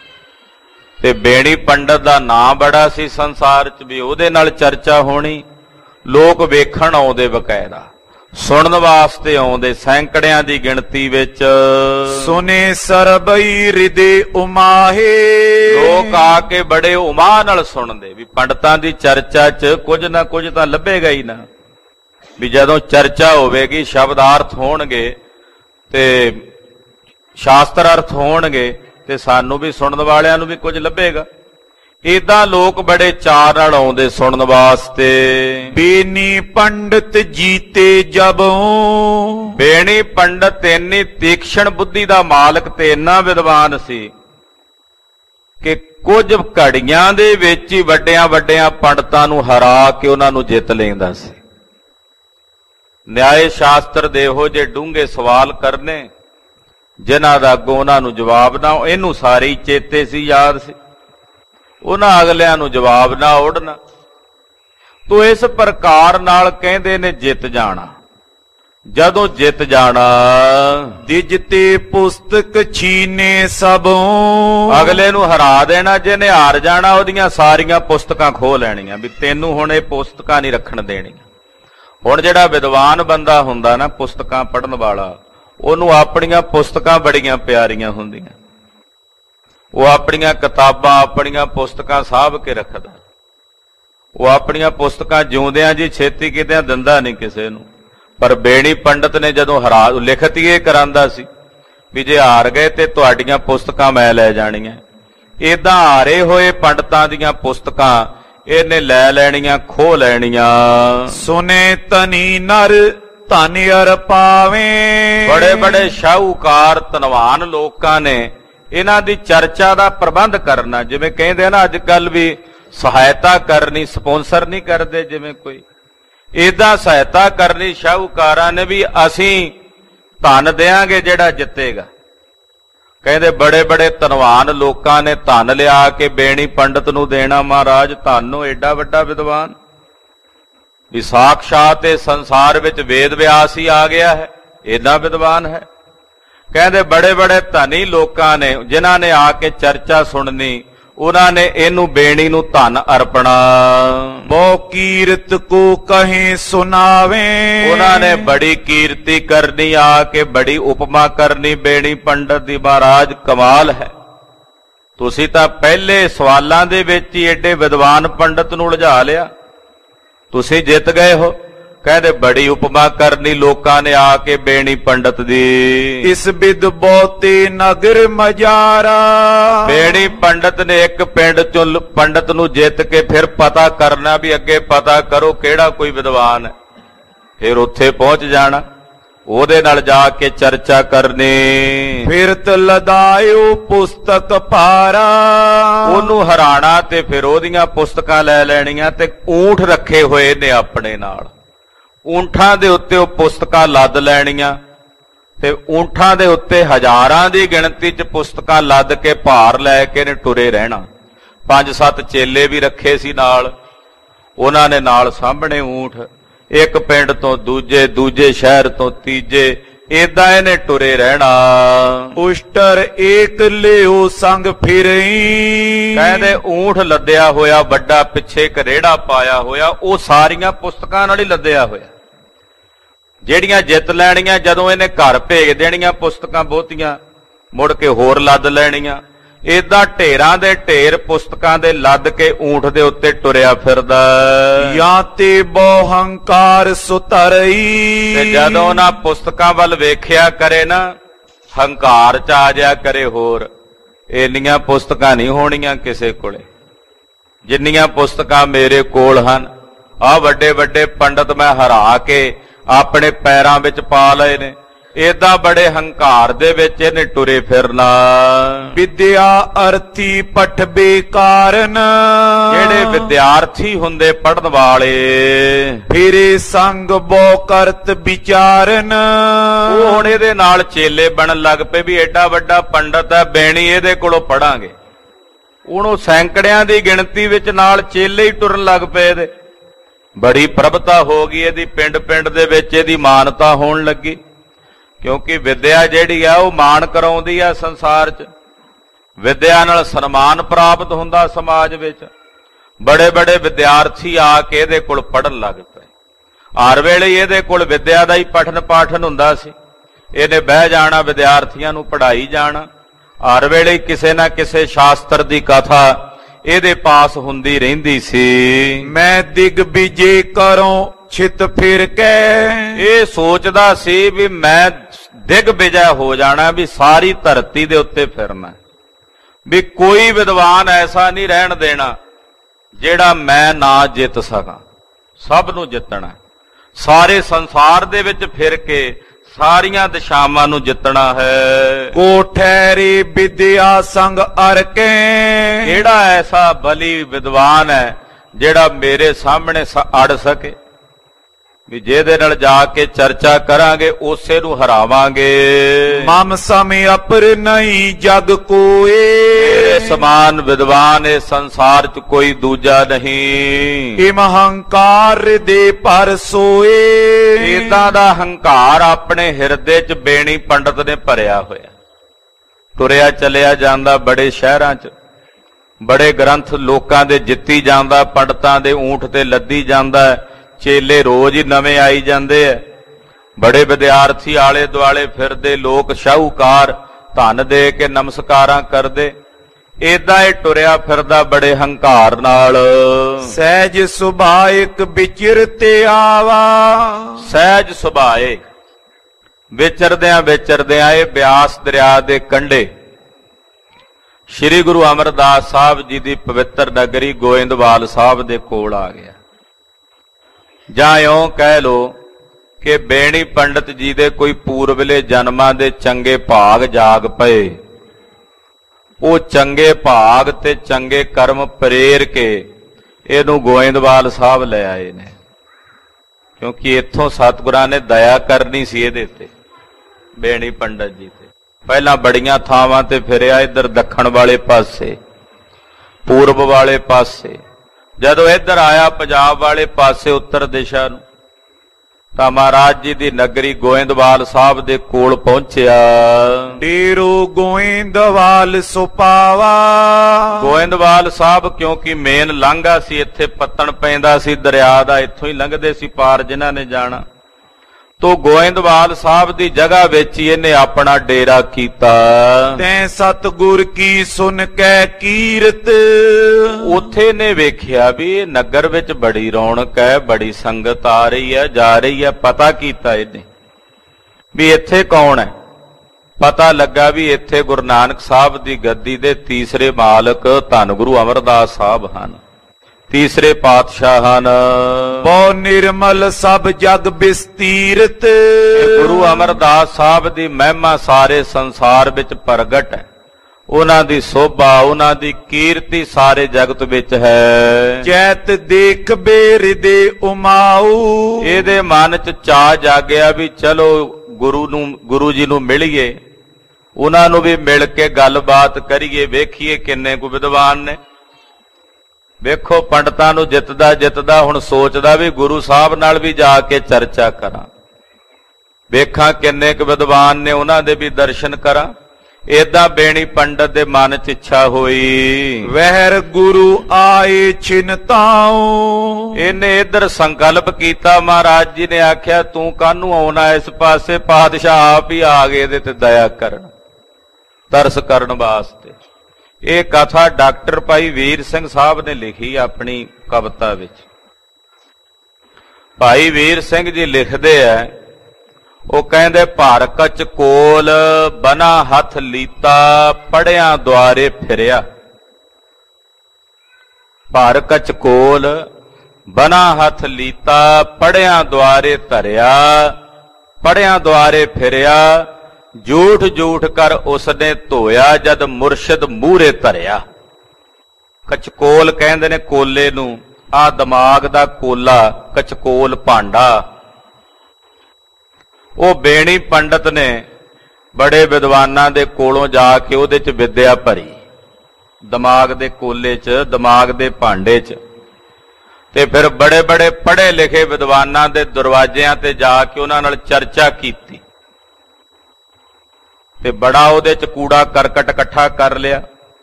ਤੇ ਬੇਣੀ ਪੰਡਤ ਦਾ ਨਾਂ ਬੜਾ ਸੀ ਸੰਸਾਰ 'ਚ ਵੀ ਉਹਦੇ ਨਾਲ ਚਰਚਾ ਹੋਣੀ। ਲੋਕ ਵੇਖਣ ਆਉਂਦੇ, ਬਕਾਇਦਾ ਸੁਣਨ ਵਾਸਤੇ ਆਉਂਦੇ, ਸੈਂਕੜਿਆਂ ਦੀ ਗਿਣਤੀ ਵਿੱਚ। ਸੁਨੇ ਸਰਬਈ ਹਿਰਦੇ ਉਮਾਹੇ, ਲੋਕ ਆ ਕੇ ਬੜੇ ਉਮਾਹ ਨਾਲ ਸੁਣਦੇ ਵੀ ਪੰਡਤਾਂ ਦੀ ਚਰਚਾ 'ਚ ਕੁਝ ਨਾ ਕੁਝ ਤਾਂ ਲੱਭੇਗਾ ਹੀ ਨਾ, ਵੀ ਜਦੋਂ ਚਰਚਾ ਹੋਵੇਗੀ, ਸ਼ਬਦਾਰਥ ਹੋਣਗੇ ਤੇ ਸ਼ਾਸਤਰ ਅਰਥ ਹੋਣਗੇ ਤੇ ਸਾਨੂੰ ਵੀ ਸੁਣਨ ਵਾਲਿਆਂ ਨੂੰ ਵੀ ਕੁਝ ਲੱਭੇਗਾ। ਏਦਾਂ ਲੋਕ ਬੜੇ ਚਾਅ ਨਾਲ ਆਉਂਦੇ ਸੁਣਨ ਵਾਸਤੇ। ਬੇਨੀ ਪੰਡਤ ਜੀਤੇ ਜਬੋਂ, ਬੇਣੀ ਪੰਡਤ ਇੰਨੀ ਤੀਕਸ਼ਣ ਬੁੱਧੀ ਦਾ ਮਾਲਕ ਤੇ ਇੰਨਾ ਵਿਦਵਾਨ ਸੀ ਕਿ ਕੁਝ ਘੜੀਆਂ ਦੇ ਵਿੱਚ ਹੀ ਵੱਡਿਆਂ ਵੱਡਿਆਂ ਪੰਡਤਾਂ ਨੂੰ ਹਰਾ ਕੇ ਉਹਨਾਂ ਨੂੰ ਜਿੱਤ ਲੈਂਦਾ ਸੀ। ਨਿਆਏ ਸ਼ਾਸਤਰ ਦੇ ਇਹੋ ਜਿਹੇ ਡੂੰਘੇ ਸਵਾਲ ਕਰਨੇ ਜਿਨ੍ਹਾਂ ਦਾ ਅੱਗੋਂ ਉਹਨਾਂ ਨੂੰ ਜਵਾਬ ਨਾ, ਇਹਨੂੰ ਸਾਰੇ ਚੇਤੇ ਸੀ, ਯਾਦ ਸੀ, ਉਹਨਾਂ ਅਗਲਿਆਂ ਨੂੰ ਜਵਾਬ ਨਾ ਉੜਨਾ। ਤੋ ਇਸ ਪ੍ਰਕਾਰ ਨਾਲ ਕਹਿੰਦੇ ਨੇ ਜਿੱਤ ਜਾਣਾ। ਜਦੋਂ ਜਿੱਤ ਜਾਣਾ, ਦਿਜਤੇ ਪੁਸਤਕ ਛੀਨੇ ਸਭੋਂ, ਅਗਲੇ ਨੂੰ ਹਰਾ ਦੇਣਾ। ਜਿਹਨੇ ਹਾਰ ਜਾਣਾ ਉਹਦੀਆਂ ਸਾਰੀਆਂ ਪੁਸਤਕਾਂ ਖੋਹ ਲੈਣੀਆਂ ਵੀ ਤੈਨੂੰ ਹੁਣ ਇਹ ਪੁਸਤਕਾਂ ਨਹੀਂ ਰੱਖਣ ਦੇਣੀਆਂ। ਹੁਣ ਜਿਹੜਾ ਵਿਦਵਾਨ ਬੰਦਾ ਹੁੰਦਾ ਨਾ, ਪੁਸਤਕਾਂ ਪੜ੍ਹਨ ਵਾਲਾ, ਉਹਨੂੰ ਆਪਣੀਆਂ ਪੁਸਤਕਾਂ ਬੜੀਆਂ ਪਿਆਰੀਆਂ ਹੁੰਦੀਆਂ। ਉਹ ਆਪਣੀਆਂ ਕਿਤਾਬਾਂ, ਆਪਣੀਆਂ ਪੁਸਤਕਾਂ ਸਾਂਭ ਕੇ ਰੱਖਦਾ। ਉਹ ਆਪਣੀਆਂ ਪੁਸਤਕਾਂ ਜਿਉਂਦਿਆਂ ਜੀ ਛੇਤੀ ਕਿਤੇ ਦਿੰਦਾ ਨਹੀਂ ਕਿਸੇ ਨੂੰ। ਪਰ ਬੇਣੀ ਪੰਡਤ ਨੇ ਜਦੋਂ ਹਰਾ ਲਿਖਤ ਹੀ ਇਹ ਕਰਾਂਦਾ ਸੀ ਵੀ ਜੇ ਹਾਰ ਗਏ ਤੇ ਤੁਹਾਡੀਆਂ ਪੁਸਤਕਾਂ ਮੈਂ ਲੈ ਜਾਣੀਆਂ। ਏਦਾਂ ਹਾਰੇ ਹੋਏ ਪੰਡਤਾਂ ਦੀਆਂ ਪੁਸਤਕਾਂ ਇਹਨੇ ਲੈ ਲੈਣੀਆਂ, ਖੋਹ ਲੈਣੀਆਂ। ਸੁਨੇ ਤਨੀ ਨਰ ਧਨ ਅਰ ਪਾਵੇ। ਬੜੇ ਬੜੇ ਸ਼ਾਹੂਕਾਰ ਧਨਵਾਨ ਲੋਕਾਂ ਨੇ ਇਹਨਾਂ ਦੀ ਚਰਚਾ ਦਾ ਪ੍ਰਬੰਧ ਕਰਨਾ। ਜਿਵੇਂ ਕਹਿੰਦੇ ਆ ਨਾ ਅੱਜ ਕੱਲ ਵੀ ਸਹਾਇਤਾ ਕਰਨੀ, ਸਪਾਂਸਰ ਨਹੀਂ ਕਰਦੇ ਜਿਵੇਂ ਕੋਈ, ਏਦਾਂ ਸਹਾਇਤਾ ਕਰਨੀ ਸ਼ਾਹੂਕਾਰਾਂ ਨੇ ਵੀ ਅਸੀਂ ਧਨ ਦੇਾਂਗੇ ਜਿਹੜਾ ਜਿੱਤੇਗਾ। ਕਹਿੰਦੇ ਬੜੇ ਬੜੇ ਧਨਵਾਨ ਲੋਕਾਂ ਨੇ ਧਨ ਲਿਆ ਕੇ ਬੇਣੀ ਪੰਡਤ ਨੂੰ ਦੇਣਾ। ਮਹਾਰਾਜ ਧੰਨੋ ਏਡਾ ਵੱਡਾ ਵਿਦਵਾਨ ਵੀ ਸਾਖਸ਼ਾਤ ਇਹ ਸੰਸਾਰ ਵਿੱਚ ਵੇਦ ਵਿਆਸ ਹੀ ਆ ਗਿਆ ਹੈ, ਏਡਾ ਵਿਦਵਾਨ ਹੈ। ਕਹਿੰਦੇ ਬੜੇ ਬੜੇ ਧਨੀ ਲੋਕਾਂ ਨੇ ਜਿਨ੍ਹਾਂ ਨੇ ਆ ਕੇ ਚਰਚਾ ਸੁਣਨੀ, ਉਹਨਾਂ ਨੇ ਇਹਨੂੰ ਬੇਣੀ ਨੂੰ ਧਨ ਅਰਪਣਾ। ਬਹੁ ਕੀਰਤ ਕੋ ਕਹੇ ਸੁਨਾਵੇ। ਉਹਨਾਂ ਨੇ ਬੜੀ ਕੀਰਤੀ ਕਰਨੀ, ਆ ਕੇ ਬੜੀ ਉਪਮਾ ਕਰਨੀ ਬੇਣੀ ਪੰਡਤ ਦੀ। ਮਹਾਰਾਜ ਕਮਾਲ ਹੈ, ਤੁਸੀਂ ਤਾਂ ਪਹਿਲੇ ਸਵਾਲਾਂ ਦੇ ਵਿੱਚ ਹੀ ਏਡੇ ਵਿਦਵਾਨ ਪੰਡਤ ਨੂੰ ਉਲਝਾ ਲਿਆ, ਤੁਸੀਂ ਜਿੱਤ ਗਏ ਹੋ। ਕਹਿੰਦੇ ਬੜੀ ਉਪਮਾ ਕਰਨੀ ਲੋਕਾਂ ਨੇ ਆ ਕੇ ਬੇਣੀ ਪੰਡਤ ਦੀ। ਇਸ ਬਿਦ ਬਹੁਤੇ ਨਗਰ ਮਜਾਰਾ। ਬੇਣੀ ਪੰਡਤ ਨੇ ਇੱਕ ਪਿੰਡ ਚੋਂ ਪੰਡਤ ਨੂੰ ਜਿੱਤ ਕੇ ਫਿਰ ਪਤਾ ਕਰਨਾ ਵੀ ਅੱਗੇ ਪਤਾ ਕਰੋ ਕਿਹੜਾ ਕੋਈ ਵਿਦਵਾਨ ਹੈ, ਫਿਰ ਉੱਥੇ ਪਹੁੰਚ ਜਾਣਾ, ਉਹਦੇ ਨਾਲ ਜਾ ਕੇ ਚਰਚਾ ਕਰਨੀ। ਫਿਰ ਤਲਦਾਇਓ ਪੁਸਤਕ ਭਾਰਾ। ਉਹਨੂੰ ਹਰਾਣਾ ਤੇ ਫਿਰ ਉਹਦੀਆਂ ਪੁਸਤਕਾਂ ਲੈ ਲੈਣੀਆਂ। ਤੇ ਊਂਠ ਰੱਖੇ ਹੋਏ ਨੇ ਆਪਣੇ ਨਾਲ, ਊਂਠਾਂ ਦੇ ਉੱਤੇ ਉਹ ਪੁਸਤਕਾਂ ਲੱਦ ਲੈਣੀਆਂ ਤੇ ਊਂਠਾਂ ਦੇ ਉੱਤੇ ਹਜ਼ਾਰਾਂ ਦੀ ਗਿਣਤੀ 'ਚ ਪੁਸਤਕਾਂ ਲੱਦ ਕੇ ਭਾਰ ਲੈ ਕੇ ਨੇ ਟੁਰੇ ਰਹਿਣਾ। ਪੰਜ ਸੱਤ ਚੇਲੇ ਵੀ ਰੱਖੇ ਸੀ ਨਾਲ, ਉਹਨਾਂ ਨੇ ਨਾਲ ਸਾਹਮਣੇ ਊਂਠ, ਇੱਕ ਪਿੰਡ ਤੋਂ ਦੂਜੇ, ਦੂਜੇ ਸ਼ਹਿਰ ਤੋਂ ਤੀਜੇ, ਏਦਾਂ ਇਹਨੇ ਟੁਰੇ ਰਹਿਣਾ। ਉਸ਼ਟਰ ਏਕ ਲਿਓ ਸੰਗ ਫਿਰਈ। ਕਹਿੰਦੇ ਊਂਠ ਲੱਦਿਆ ਹੋਇਆ ਵੱਡਾ, ਪਿੱਛੇ ਇੱਕ ਰੇੜਾ ਪਾਇਆ ਹੋਇਆ, ਉਹ ਸਾਰੀਆਂ ਪੁਸਤਕਾਂ ਨਾਲ ਹੀ ਲੱਦਿਆ ਹੋਇਆ। ਜਿਹੜੀਆਂ ਜਿੱਤ ਲੈਣੀਆਂ ਜਦੋਂ ਇਹਨੇ ਘਰ ਭੇਜ ਦੇਣੀਆਂ ਪੁਸਤਕਾਂ ਬਹੁਤੀਆਂ, ਮੁੜ ਕੇ ਹੋਰ ਲੱਦ ਲੈਣੀਆਂ। ਏਦਾਂ ਢੇਰਾਂ ਦੇ ਢੇਰ ਪੁਸਤਕਾਂ ਦੇ ਲੱਦ ਕੇ ਊਂਠ ਦੇ ਉੱਤੇ ਟੁਰਿਆ ਫਿਰਦਾ। ਜਾਂ ਤੇ ਬਹੁ ਹੰਕਾਰ ਸੁਤਰਈ। ਤੇ ਜਦੋਂ ਉਹਨਾਂ ਪੁਸਤਕਾਂ ਵੱਲ ਵੇਖਿਆ ਕਰੇ ਨਾ, ਹੰਕਾਰ ਚ ਆ ਜਾ ਕਰੇ ਹੋਰ, ਇੰਨੀਆਂ ਪੁਸਤਕਾਂ ਨਹੀਂ ਹੋਣੀਆਂ ਕਿਸੇ ਕੋਲੇ ਜਿੰਨੀਆਂ ਪੁਸਤਕਾਂ ਮੇਰੇ ਕੋਲ ਹਨ। ਆਹ ਵੱਡੇ ਵੱਡੇ ਪੰਡਤ ਮੈਂ ਹਰਾ ਕੇ ਆਪਣੇ ਪੈਰਾਂ ਵਿੱਚ ਪਾ ਲਏ ਨੇ। ਏਦਾਂ ਬੜੇ ਹੰਕਾਰ ਦੇ ਵਿੱਚ ਇਹਨੇ ਟੁਰੇ ਫਿਰਨਾ। ਵਿਦਿਆ ਅਰਥੀ ਪਠ ਬੇਕਾਰਨ। ਜਿਹੜੇ ਵਿਦਿਆਰਥੀ ਹੁੰਦੇ ਪੜਨ ਵਾਲੇ, ਫਿਰੇ ਸੰਗ ਬਹੁ ਕਰਤ ਵਿਚਾਰਨ। ਉਹ ਹੁਣ ਇਹਦੇ ਨਾਲ ਚੇਲੇ ਬਣਨ ਲੱਗ ਪਏ ਵੀ ਐਡਾ ਵੱਡਾ ਪੰਡਤ ਹੈ, ਬੇਣੀ ਇਹਦੇ ਕੋਲੋਂ ਪੜਾਂਗੇ। ਉਹਨੂੰ ਸੈਂਕੜਿਆਂ ਦੀ ਗਿਣਤੀ ਵਿੱਚ ਨਾਲ ਚੇਲੇ ਹੀ ਟੁਰਨ ਲੱਗ ਪਏ ਇਹਦੇ। ਬੜੀ ਪ੍ਰਭਤਾ ਹੋ ਗਈ ਇਹਦੀ, ਪਿੰਡ ਪਿੰਡ ਦੇ ਵਿੱਚ ਇਹਦੀ ਮਾਨਤਾ ਹੋਣ ਲੱਗੀ। ਕਿਉਂਕਿ ਵਿਦਿਆ ਜਿਹੜੀ ਆ ਉਹ ਮਾਣ ਕਰਾਉਂਦੀ ਆ ਸੰਸਾਰ 'ਚ, ਵਿਦਿਆ ਨਾਲ ਸਨਮਾਨ ਪ੍ਰਾਪਤ ਹੁੰਦਾ ਸਮਾਜ ਵਿੱਚ। ਬੜੇ ਬੜੇ ਵਿਦਿਆਰਥੀ ਆ ਕੇ ਇਹਦੇ ਕੋਲ ਪੜ੍ਹਨ ਲੱਗ ਪਏ। ਹਰ ਵੇਲੇ ਇਹਦੇ ਕੋਲ ਵਿਦਿਆ ਦਾ ਹੀ ਪਠਨ ਪਾਠਨ ਹੁੰਦਾ ਸੀ। ਇਹਨੇ ਬਹਿ ਜਾਣਾ, ਵਿਦਿਆਰਥੀਆਂ ਨੂੰ ਪੜ੍ਹਾਈ ਜਾਣਾ। ਹਰ ਵੇਲੇ ਕਿਸੇ ਨਾ ਕਿਸੇ ਸ਼ਾਸਤਰ ਦੀ ਕਥਾ ਇਹਦੇ ਪਾਸ ਹੁੰਦੀ ਰਹਿੰਦੀ ਸੀ। ਮੈਂ ਦਿਗ ਵਿਜੇ ਕਰੋ ਛਿਤ ਫਿਰ ਕੇ। ਇਹ ਸੋਚਦਾ ਸੀ ਵੀ ਮੈਂ ਦਿਗ ਵਿਜੈ ਹੋ ਜਾਣਾ, ਵੀ ਸਾਰੀ ਧਰਤੀ ਦੇ ਉੱਤੇ ਫਿਰਨਾ, ਵੀ ਕੋਈ ਵਿਦਵਾਨ ਐਸਾ ਨਹੀਂ ਰਹਿਣ ਦੇਣਾ ਜਿਹੜਾ ਮੈਂ ਨਾ ਜਿੱਤ ਸਕਾਂ। ਸਭ ਨੂੰ ਜਿੱਤਣਾ, ਸਾਰੇ ਸੰਸਾਰ ਦੇ ਵਿੱਚ ਫਿਰ ਕੇ ਸਾਰੀਆਂ ਦਿਸ਼ਾਵਾਂ ਨੂੰ ਜਿੱਤਣਾ ਹੈ। ਕੋਠੈਰੀ ਵਿਦਿਆ ਸੰਗ ਅਰ ਕੇ। ਕਿਹੜਾ ਐਸਾ ਬਲੀ ਵਿਦਵਾਨ ਹੈ ਜਿਹੜਾ ਮੇਰੇ ਸਾਹਮਣੇ ਅੜ ਸਕੇ, ਵੀ ਜਿਹਦੇ ਨਾਲ ਜਾ ਕੇ ਚਰਚਾ ਕਰਾਂਗੇ ਉਸੇ ਨੂੰ ਹਰਾਵਾਂਗੇ। ਮਮ ਸਮੇ ਅਪਰ ਨਹੀਂ ਜਗ ਕੋਏ। ਤੇਰੇ ਸਮਾਨ ਵਿਦਵਾਨ ਇਸ ਸੰਸਾਰ 'ਚ ਕੋਈ ਦੂਜਾ ਨਹੀਂ। ਇਮ ਹੰਕਾਰ ਦੇ ਪਰ ਸੋਏ। ਏਦਾਂ ਦਾ ਹੰਕਾਰ ਆਪਣੇ ਹਿਰਦੇ 'ਚ ਬੇਣੀ ਪੰਡਤ ਨੇ ਭਰਿਆ ਹੋਇਆ। ਤੁਰਿਆ ਚਲਿਆ ਜਾਂਦਾ ਬੜੇ ਸ਼ਹਿਰਾਂ 'ਚ, ਬੜੇ ਗ੍ਰੰਥ ਲੋਕਾਂ ਦੇ ਜਿੱਤੀ ਜਾਂਦਾ, ਪੰਡਤਾਂ ਦੇ ਊਂਠ ਤੇ ਲੱਦੀ ਜਾਂਦਾ। ਚੇਲੇ ਰੋਜ਼ ਹੀ ਨਵੇਂ ਆਈ ਜਾਂਦੇ ਐ। ਬੜੇ ਵਿਦਿਆਰਥੀ ਆਲੇ ਦੁਆਲੇ ਫਿਰਦੇ, ਲੋਕ ਸ਼ਾਹੂਕਾਰ ਧਨ ਦੇ ਕੇ ਨਮਸਕਾਰਾਂ ਕਰਦੇ। ਏਦਾਂ ਇਹ ਟੁਰਿਆ ਫਿਰਦਾ ਬੜੇ ਹੰਕਾਰ ਨਾਲ। ਸਹਿਜ ਸੁਭਾਇਕ ਵਿਚਰਤੇ ਆਵਾ। ਸਹਿਜ ਸੁਭਾਏ ਵਿਚਰਦਿਆਂ ਵਿਚਰਦਿਆਂ ਇਹ ਬਿਆਸ ਦਰਿਆ ਦੇ ਕੰਢੇ ਸ੍ਰੀ ਗੁਰੂ ਅਮਰਦਾਸ ਸਾਹਿਬ ਜੀ ਦੀ ਪਵਿੱਤਰ ਨਗਰੀ ਗੋਇੰਦਵਾਲ ਸਾਹਿਬ ਦੇ ਕੋਲ ਆ ਗਿਆ। ਜਾਂ ਇਉਂ ਕਹਿ ਲੋ ਕਿ ਬੇਣੀ ਪੰਡਤ ਜੀ ਦੇ ਕੋਈ ਪੂਰਬਲੇ ਜਨਮਾਂ ਦੇ ਚੰਗੇ ਭਾਗ ਜਾਗ ਪਏ। ਉਹ ਚੰਗੇ ਭਾਗ ਤੇ ਚੰਗੇ ਕਰਮ ਪ੍ਰੇਰ ਕੇ ਇਹਨੂੰ ਗੋਇੰਦਵਾਲ ਸਾਹਿਬ ਲੈ ਆਏ ਨੇ, ਕਿਉਂਕਿ ਇੱਥੋਂ ਸਤਿਗੁਰਾਂ ਨੇ ਦਇਆ ਕਰਨੀ ਸੀ ਇਹਦੇ ਤੇ, ਬੇਣੀ ਪੰਡਤ ਜੀ ਤੇ। ਪਹਿਲਾਂ ਬੜੀਆਂ ਥਾਵਾਂ ਤੇ ਫਿਰਿਆ, ਇੱਧਰ ਦੱਖਣ ਵਾਲੇ ਪਾਸੇ, ਪੂਰਬ ਵਾਲੇ ਪਾਸੇ। ਜਦੋਂ ਇੱਧਰ ਆਇਆ ਪੰਜਾਬ ਵਾਲੇ ਪਾਸੇ ਉੱਤਰ ਦਿਸ਼ਾ ਨੂੰ, ਤਾਂ ਮਹਾਰਾਜ ਜੀ ਦੀ ਨਗਰੀ ਗੋਇੰਦਵਾਲ ਸਾਹਿਬ ਦੇ ਕੋਲ ਪਹੁੰਚਿਆ। ਡੇਰੋ ਗੋਇੰਦਵਾਲ ਸੁਪਾਵਾ। ਗੋਇੰਦਵਾਲ ਸਾਹਿਬ ਕਿਉਂਕਿ ਮੇਨ ਲਾਂਘਾ ਸੀ, ਇੱਥੇ ਪੱਤਣ ਪੈਂਦਾ ਸੀ ਦਰਿਆ ਦਾ, ਇੱਥੋਂ ਹੀ ਲੰਘਦੇ ਸੀ ਪਾਰ ਜਿਨ੍ਹਾਂ ਨੇ ਜਾਣਾ। ਤੋ ਗੋਇੰਦਵਾਲ ਸਾਹਿਬ ਦੀ ਜਗ੍ਹਾ ਵਿੱਚ ਹੀ ਇਹਨੇ ਆਪਣਾ ਡੇਰਾ ਕੀਤਾ। ਤੈਂ ਸਤਿਗੁਰ ਕੀ ਸੁਨ ਕੈ ਕੀਰਤ। ਉੱਥੇ ਨੇ ਵੇਖਿਆ ਵੀ ਇਹ ਨਗਰ ਵਿੱਚ ਬੜੀ ਰੌਣਕ ਹੈ, ਬੜੀ ਸੰਗਤ ਆ ਰਹੀ ਹੈ, ਜਾ ਰਹੀ ਹੈ। ਪਤਾ ਕੀਤਾ ਇਹਨੇ ਵੀ ਇੱਥੇ ਕੌਣ ਹੈ। ਪਤਾ ਲੱਗਾ ਵੀ ਇੱਥੇ ਗੁਰੂ ਨਾਨਕ ਸਾਹਿਬ ਦੀ ਗੱਦੀ ਦੇ ਤੀਸਰੇ ਮਾਲਕ ਧੰਨ ਗੁਰੂ ਅਮਰਦਾਸ ਸਾਹਿਬ ਹਨ, ਤੀਸਰੇ ਪਾਤਸ਼ਾਹ ਹਨ। ਬਹੁ ਨਿਰਮਲ ਸਭ ਜਗ ਬਿਸਤੀਰਤ। ਗੁਰੂ ਅਮਰਦਾਸ ਸਾਹਿਬ ਦੀ ਮਹਿਮਾ ਸਾਰੇ ਸੰਸਾਰ ਵਿੱਚ ਪ੍ਰਗਟ ਹੈ। ਉਹਨਾਂ ਦੀ ਸੋਭਾ, ਉਹਨਾਂ ਦੀ ਕੀਰਤੀ ਸਾਰੇ ਜਗਤ ਵਿੱਚ ਹੈ। ਜੈਤ ਦੇਖ ਬੇਰਿਦੇ ਉਮਾਊ। ਇਹਦੇ ਮਨ ਚ ਚਾਅ ਜਾਗਿਆ ਵੀ ਚਲੋ ਗੁਰੂ ਨੂੰ, ਗੁਰੂ ਜੀ ਨੂੰ ਮਿਲੀਏ, ਉਹਨਾਂ ਨੂੰ ਵੀ ਮਿਲ ਕੇ ਗੱਲਬਾਤ ਕਰੀਏ, ਵੇਖੀਏ ਕਿੰਨੇ ਕੁ ਵਿਦਵਾਨ ਨੇ। ਵੇਖੋ ਪੰਡਤਾਂ ਨੂੰ ਜਿੱਤਦਾ ਜਿੱਤਦਾ ਹੁਣ ਸੋਚਦਾ ਵੀ ਗੁਰੂ ਸਾਹਿਬ ਨਾਲ ਵੀ ਜਾ ਕੇ ਚਰਚਾ ਕਰਾਂ, ਵੇਖਾਂ ਕਿੰਨੇ ਕੁ ਵਿਦਵਾਨ ਨੇ, ਉਹਨਾਂ ਦੇ ਵੀ ਦਰਸ਼ਨ ਕਰਾਂ। ਏਦਾਂ ਬੇਣੀ ਪੰਡਤ ਦੇ ਮਨ ਚ ਇੱਛਾ ਹੋਈ। ਵਹਿਰ ਗੁਰੂ ਆਏ ਛਿਨਤਾਉ। ਇਹਨੇ ਇੱਧਰ ਸੰਕਲਪ ਕੀਤਾ। ਮਹਾਰਾਜ ਜੀ ਨੇ ਆਖਿਆ ਤੂੰ ਕਾਹਨੂੰ ਆਉਣਾ ਇਸ ਪਾਸੇ, ਪਾਤਸ਼ਾਹ ਆਪ ਹੀ ਆ ਗਏ ਇਹਦੇ ਤੇ ਦਇਆ ਕਰਨ, ਤਰਸ ਕਰਨ ਵਾਸਤੇ। ਇਹ ਕਥਾ ਡਾਕਟਰ ਭਾਈ ਵੀਰ ਸਿੰਘ ਸਾਹਿਬ ਨੇ ਲਿਖੀ ਆਪਣੀ ਕਵਿਤਾ ਵਿੱਚ। ਭਾਈ ਵੀਰ ਸਿੰਘ ਜੀ ਲਿਖਦੇ ਐ, ਉਹ ਕਹਿੰਦੇ ਭਾਰ ਕਚ ਕੋਲ ਬਨਾ ਹੱਥ ਲੀਤਾ, ਪੜਿਆਂ ਦੁਆਰੇ ਫਿਰਿਆ। ਭਾਰ ਕਚ ਕੋਲ ਬਨਾ ਹੱਥ ਲੀਤਾ, ਪੜਿਆਂ ਦੁਆਰੇ ਧਰਿਆ। ਪੜਿਆਂ ਦੁਆਰੇ ਫਿਰਿਆ, ਝੂਠ ਝੂਠ ਕਰ ਉਸਨੇ ਧੋਇਆ, ਜਦ ਮੁਰਸ਼ਿਦ ਮੂਹਰੇ ਧਰਿਆ। ਕਚਕੋਲ ਕਹਿੰਦੇ ਨੇ ਕੋਲੇ ਨੂੰ, ਆ ਦਿਮਾਗ ਦਾ ਕੋਲਾ, ਕਚਕੋਲ ਭਾਂਡਾ। ਉਹ ਬੇਣੀ ਪੰਡਤ ਨੇ ਬੜੇ ਵਿਦਵਾਨਾਂ ਦੇ ਕੋਲੋਂ ਜਾ ਕੇ ਉਹਦੇ ਚ ਵਿਦਿਆ ਭਰੀ, ਦਿਮਾਗ ਦੇ ਕੋਲੇ ਚ, ਦਿਮਾਗ ਦੇ ਭਾਂਡੇ ਚ। ਤੇ ਫਿਰ ਬੜੇ ਬੜੇ ਪੜ੍ਹੇ ਲਿਖੇ ਵਿਦਵਾਨਾਂ ਦੇ ਦਰਵਾਜ਼ਿਆਂ ਤੇ ਜਾ ਕੇ ਉਹਨਾਂ ਨਾਲ ਚਰਚਾ ਕੀਤੀ, ਤੇ ਬੜਾ ਉਹਦੇ ਚ ਕੂੜਾ ਕਰਕਟ ਇਕੱਠਾ ਕਰ ਲਿਆ।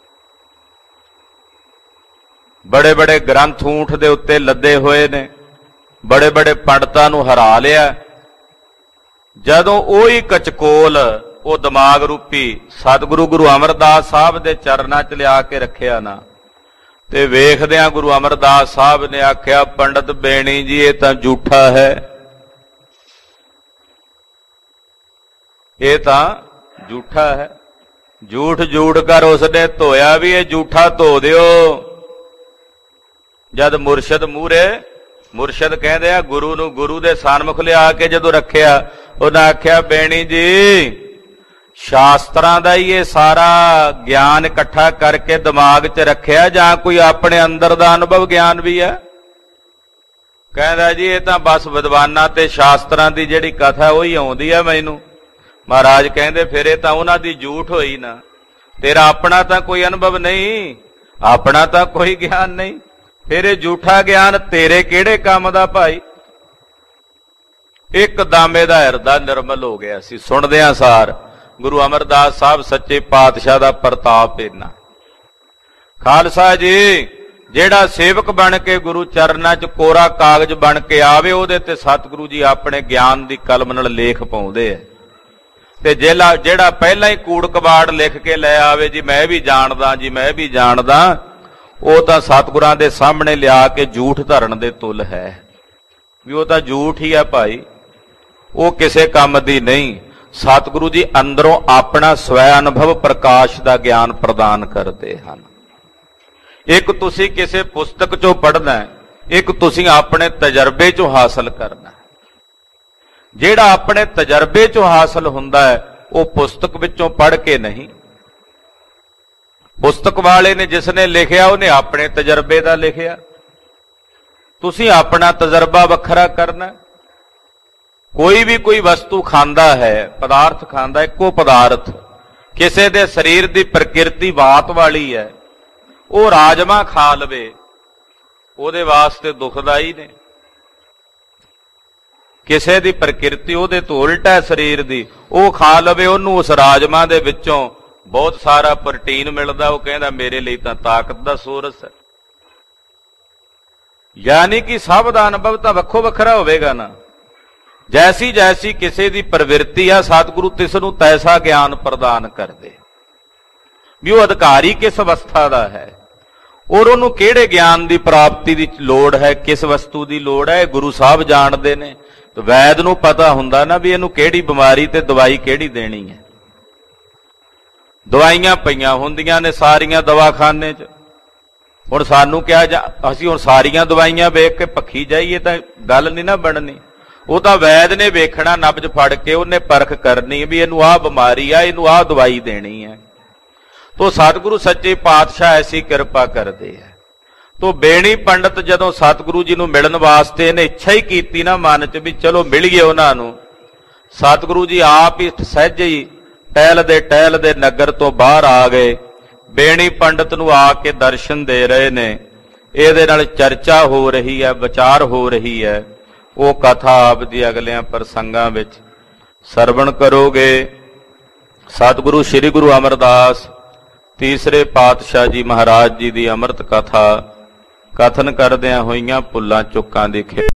ਬੜੇ ਬੜੇ ਗ੍ਰੰਥ ਊਂਠ ਦੇ ਉੱਤੇ ਲੱਦੇ ਹੋਏ ਨੇ, ਬੜੇ ਬੜੇ ਪੰਡਤਾਂ ਨੂੰ ਹਰਾ ਲਿਆ। ਜਦੋਂ ਉਹੀ ਕਚਕੋਲ, ਉਹ ਦਿਮਾਗ ਰੂਪੀ ਸਤਿਗੁਰੂ ਗੁਰੂ ਅਮਰਦਾਸ ਸਾਹਿਬ ਦੇ ਚਰਨਾਂ 'ਚ ਲਿਆ ਕੇ ਰੱਖਿਆ ਨਾ, ਤੇ ਵੇਖਦਿਆਂ ਗੁਰੂ ਅਮਰਦਾਸ ਸਾਹਿਬ ਨੇ ਆਖਿਆ, ਪੰਡਤ ਬੇਣੀ ਜੀ ਇਹ ਤਾਂ ਝੂਠਾ ਹੈ, ਇਹ ਤਾਂ ਝੂਠਾ ਹੈ। ਝੂਠ ਝੂਠ ਕਰ ਉਸਨੇ ਧੋਇਆ ਵੀ, ਇਹ ਝੂਠਾ ਧੋ ਦਿਓ। ਜਦ ਮੁਰਸ਼ਿਦ ਮੂਹਰੇ, ਮੁਰਸ਼ਿਦ ਕਹਿੰਦੇ ਆ ਗੁਰੂ ਨੂੰ, ਗੁਰੂ ਦੇ ਸਨਮੁਖ ਲਿਆ ਕੇ ਜਦੋਂ ਰੱਖਿਆ, ਉਹਨਾਂ ਆਖਿਆ ਬੇਣੀ ਜੀ ਸ਼ਾਸਤਰਾਂ ਦਾ ਹੀ ਇਹ ਸਾਰਾ ਗਿਆਨ ਇਕੱਠਾ ਕਰਕੇ ਦਿਮਾਗ 'ਚ ਰੱਖਿਆ, ਜਾਂ ਕੋਈ ਆਪਣੇ ਅੰਦਰ ਦਾ ਅਨੁਭਵ ਗਿਆਨ ਵੀ ਹੈ? ਕਹਿੰਦਾ ਜੀ ਇਹ ਤਾਂ ਬਸ ਵਿਦਵਾਨਾਂ ਤੇ ਸ਼ਾਸਤਰਾਂ ਦੀ ਜਿਹੜੀ ਕਥਾ ਉਹੀ ਆਉਂਦੀ ਆ ਮੈਨੂੰ। ਮਹਾਰਾਜ ਕਹਿੰਦੇ ਫਿਰ ਇਹ ਤਾਂ ਉਹਨਾਂ ਦੀ ਝੂਠ ਹੋਈ ਨਾ, ਤੇਰਾ ਆਪਣਾ ਤਾਂ ਕੋਈ ਅਨੁਭਵ ਨਹੀਂ, ਆਪਣਾ ਤਾਂ ਕੋਈ ਗਿਆਨ ਨਹੀਂ, ਫਿਰ ਇਹ ਝੂਠਾ ਗਿਆਨ ਤੇਰੇ ਕਿਹੜੇ ਕੰਮ ਦਾ ਭਾਈ? ਇੱਕਦਮ ਇਹਦਾ ਹਿਰਦਾ ਨਿਰਮਲ ਹੋ ਗਿਆ ਸੀ। ਸੁਣਦਿਆਂ ਸਾਰ ਗੁਰੂ ਅਮਰਦਾਸ ਸਾਹਿਬ ਸੱਚੇ ਪਾਤਸ਼ਾਹ ਦਾ ਪ੍ਰਤਾਪ ਇੰਨਾ। ਖਾਲਸਾ ਜੀ, ਜਿਹੜਾ ਸੇਵਕ ਬਣ ਕੇ ਗੁਰੂ ਚਰਨਾਂ 'ਚ ਕੋਰਾ ਕਾਗਜ਼ ਬਣ ਕੇ ਆਵੇ, ਉਹਦੇ ਤੇ ਸਤਿਗੁਰੂ ਜੀ ਆਪਣੇ ਗਿਆਨ ਦੀ ਕਲਮ ਨਾਲ ਲੇਖ ਪਾਉਂਦੇ ਆ। ਤੇ ਜਿਹੜਾ ਜਿਹੜਾ ਪਹਿਲਾਂ ਹੀ ਕੂੜ ਕਬਾੜ ਲਿਖ ਕੇ ਲੈ ਆਵੇ ਜੀ ਮੈਂ ਵੀ ਜਾਣਦਾ ਜੀ ਮੈਂ ਵੀ ਜਾਣਦਾ, ਉਹ ਤਾਂ ਸਤਿਗੁਰਾਂ ਦੇ ਸਾਹਮਣੇ ਲਿਆ ਕੇ ਝੂਠ ਧਰਨ ਦੇ ਤੁਲ ਹੈ ਵੀ ਉਹ ਤਾਂ ਝੂਠ ਹੀ ਹੈ ਭਾਈ, ਉਹ ਕਿਸੇ ਕੰਮ ਦੀ ਨਹੀਂ। ਸਤਿਗੁਰੂ ਜੀ ਅੰਦਰੋਂ ਆਪਣਾ ਸਵੈ ਅਨੁਭਵ ਪ੍ਰਕਾਸ਼ ਦਾ ਗਿਆਨ ਪ੍ਰਦਾਨ ਕਰਦੇ ਹਨ। ਇੱਕ ਤੁਸੀਂ ਕਿਸੇ ਪੁਸਤਕ ਚੋਂ ਪੜ੍ਹਨਾ, ਇੱਕ ਤੁਸੀਂ ਆਪਣੇ ਤਜਰਬੇ ਚੋਂ ਹਾਸਲ ਕਰਨਾ। ਜਿਹੜਾ ਆਪਣੇ ਤਜਰਬੇ ਚੋਂ ਹਾਸਲ ਹੁੰਦਾ ਹੈ ਉਹ ਪੁਸਤਕ ਵਿੱਚੋਂ ਪੜ੍ਹ ਕੇ ਨਹੀਂ। ਪੁਸਤਕ ਵਾਲੇ ਨੇ ਜਿਸ ਨੇ ਲਿਖਿਆ ਉਹਨੇ ਆਪਣੇ ਤਜਰਬੇ ਦਾ ਲਿਖਿਆ, ਤੁਸੀਂ ਆਪਣਾ ਤਜਰਬਾ ਵੱਖਰਾ ਕਰਨਾ। ਕੋਈ ਵੀ ਕੋਈ ਵਸਤੂ ਖਾਂਦਾ ਹੈ, ਪਦਾਰਥ ਖਾਂਦਾ, ਇੱਕੋ ਪਦਾਰਥ, ਕਿਸੇ ਦੇ ਸਰੀਰ ਦੀ ਪ੍ਰਕਿਰਤੀ ਵਾਤ ਵਾਲੀ ਹੈ, ਉਹ ਰਾਜਮਾ ਖਾ ਲਵੇ ਉਹਦੇ ਵਾਸਤੇ ਦੁਖਦਾਈ ਨੇ। ਕਿਸੇ ਦੀ ਪ੍ਰਕਿਰਤੀ ਉਹਦੇ ਤੋਂ ਉਲਟ ਹੈ ਸਰੀਰ ਦੀ, ਉਹ ਖਾ ਲਵੇ, ਉਹਨੂੰ ਉਸ ਰਾਜਮਾ ਦੇ ਵਿੱਚੋਂ ਬਹੁਤ ਸਾਰਾ ਪ੍ਰੋਟੀਨ ਮਿਲਦਾ, ਉਹ ਕਹਿੰਦਾ ਮੇਰੇ ਲਈ ਤਾਂ ਤਾਕਤ ਦਾ ਸੋਰਸ ਹੈ। ਯਾਨੀ ਕਿ ਸਭ ਦਾ ਅਨੁਭਵ ਤਾਂ ਵੱਖੋ ਵੱਖਰਾ ਹੋਵੇਗਾ ਨਾ। ਜੈਸੀ ਜੈਸੀ ਕਿਸੇ ਦੀ ਪ੍ਰਵਿਰਤੀ ਆ, ਸਤਿਗੁਰੂ ਤਿਸ ਨੂੰ ਤੈਸਾ ਗਿਆਨ ਪ੍ਰਦਾਨ ਕਰਦੇ ਵੀ ਉਹ ਅਧਿਕਾਰੀ ਕਿਸ ਅਵਸਥਾ ਦਾ ਹੈ ਔਰ ਉਹਨੂੰ ਕਿਹੜੇ ਗਿਆਨ ਦੀ ਪ੍ਰਾਪਤੀ ਦੀ ਲੋੜ ਹੈ, ਕਿਸ ਵਸਤੂ ਦੀ ਲੋੜ ਹੈ, ਗੁਰੂ ਸਾਹਿਬ ਜਾਣਦੇ ਨੇ। ਤੇ ਵੈਦ ਨੂੰ ਪਤਾ ਹੁੰਦਾ ਨਾ ਵੀ ਇਹਨੂੰ ਕਿਹੜੀ ਬਿਮਾਰੀ ਤੇ ਦਵਾਈ ਕਿਹੜੀ ਦੇਣੀ ਹੈ। ਦਵਾਈਆਂ ਪਈਆਂ ਹੁੰਦੀਆਂ ਨੇ ਸਾਰੀਆਂ ਦਵਾਖਾਨੇ 'ਚ। ਹੁਣ ਸਾਨੂੰ ਕਿਹਾ ਜਾ ਅਸੀਂ ਹੁਣ ਸਾਰੀਆਂ ਦਵਾਈਆਂ ਵੇਖ ਕੇ ਪੱਖੀ ਜਾਈਏ ਤਾਂ ਗੱਲ ਨਹੀਂ ਨਾ ਬਣਨੀ। ਉਹ ਤਾਂ ਵੈਦ ਨੇ ਵੇਖਣਾ, ਨਬਜ਼ ਫੜ ਕੇ ਉਹਨੇ ਪਰਖ ਕਰਨੀ ਵੀ ਇਹਨੂੰ ਆਹ ਬਿਮਾਰੀ ਆ, ਇਹਨੂੰ ਆਹ ਦਵਾਈ ਦੇਣੀ ਹੈ। ਤੋ ਸਤਿਗੁਰੂ ਸੱਚੇ ਪਾਤਸ਼ਾਹ ਐਸੀ ਕਿਰਪਾ ਕਰਦੇ ਹੈ। ਤੋ ਬੇਣੀ ਪੰਡਤ ਜਦੋਂ ਸਤਿਗੁਰੂ ਜੀ ਨੂੰ ਮਿਲਣ ਵਾਸਤੇ ਇਹਨੇ ਇੱਛਾ ਹੀ ਕੀਤੀ ਨਾ ਮਨ 'ਚ ਵੀ ਚਲੋ ਮਿਲੀਏ ਉਹਨਾਂ ਨੂੰ, ਸਤਿਗੁਰੂ ਜੀ ਆਪ ਹੀ ਸਹਿਜ ਹੀ ਟਹਿਲਦੇ ਟਹਿਲਦੇ ਨਗਰ ਤੋਂ ਬਾਹਰ ਆ ਗਏ। ਬੇਣੀ ਪੰਡਤ ਨੂੰ ਆ ਕੇ ਦਰਸ਼ਨ ਦੇ ਰਹੇ ਨੇ, ਇਹਦੇ ਨਾਲ ਚਰਚਾ ਹੋ ਰਹੀ ਹੈ, ਵਿਚਾਰ ਹੋ ਰਹੀ ਹੈ। ਉਹ ਕਥਾ ਆਪ ਦੀ ਅਗਲਿਆਂ ਪ੍ਰਸੰਗਾਂ ਵਿੱਚ ਸਰਵਣ ਕਰੋਗੇ। ਸਤਿਗੁਰੂ ਸ੍ਰੀ ਗੁਰੂ ਅਮਰਦਾਸ ਤੀਸਰੇ ਪਾਤਸ਼ਾਹ ਜੀ ਮਹਾਰਾਜ ਜੀ ਦੀ ਅੰਮ੍ਰਿਤ ਕਥਾ ਕਥਨ ਕਰਦਿਆਂ ਹੋਈਆਂ ਭੁੱਲਾਂ ਚੁੱਕਾਂ ਦੀ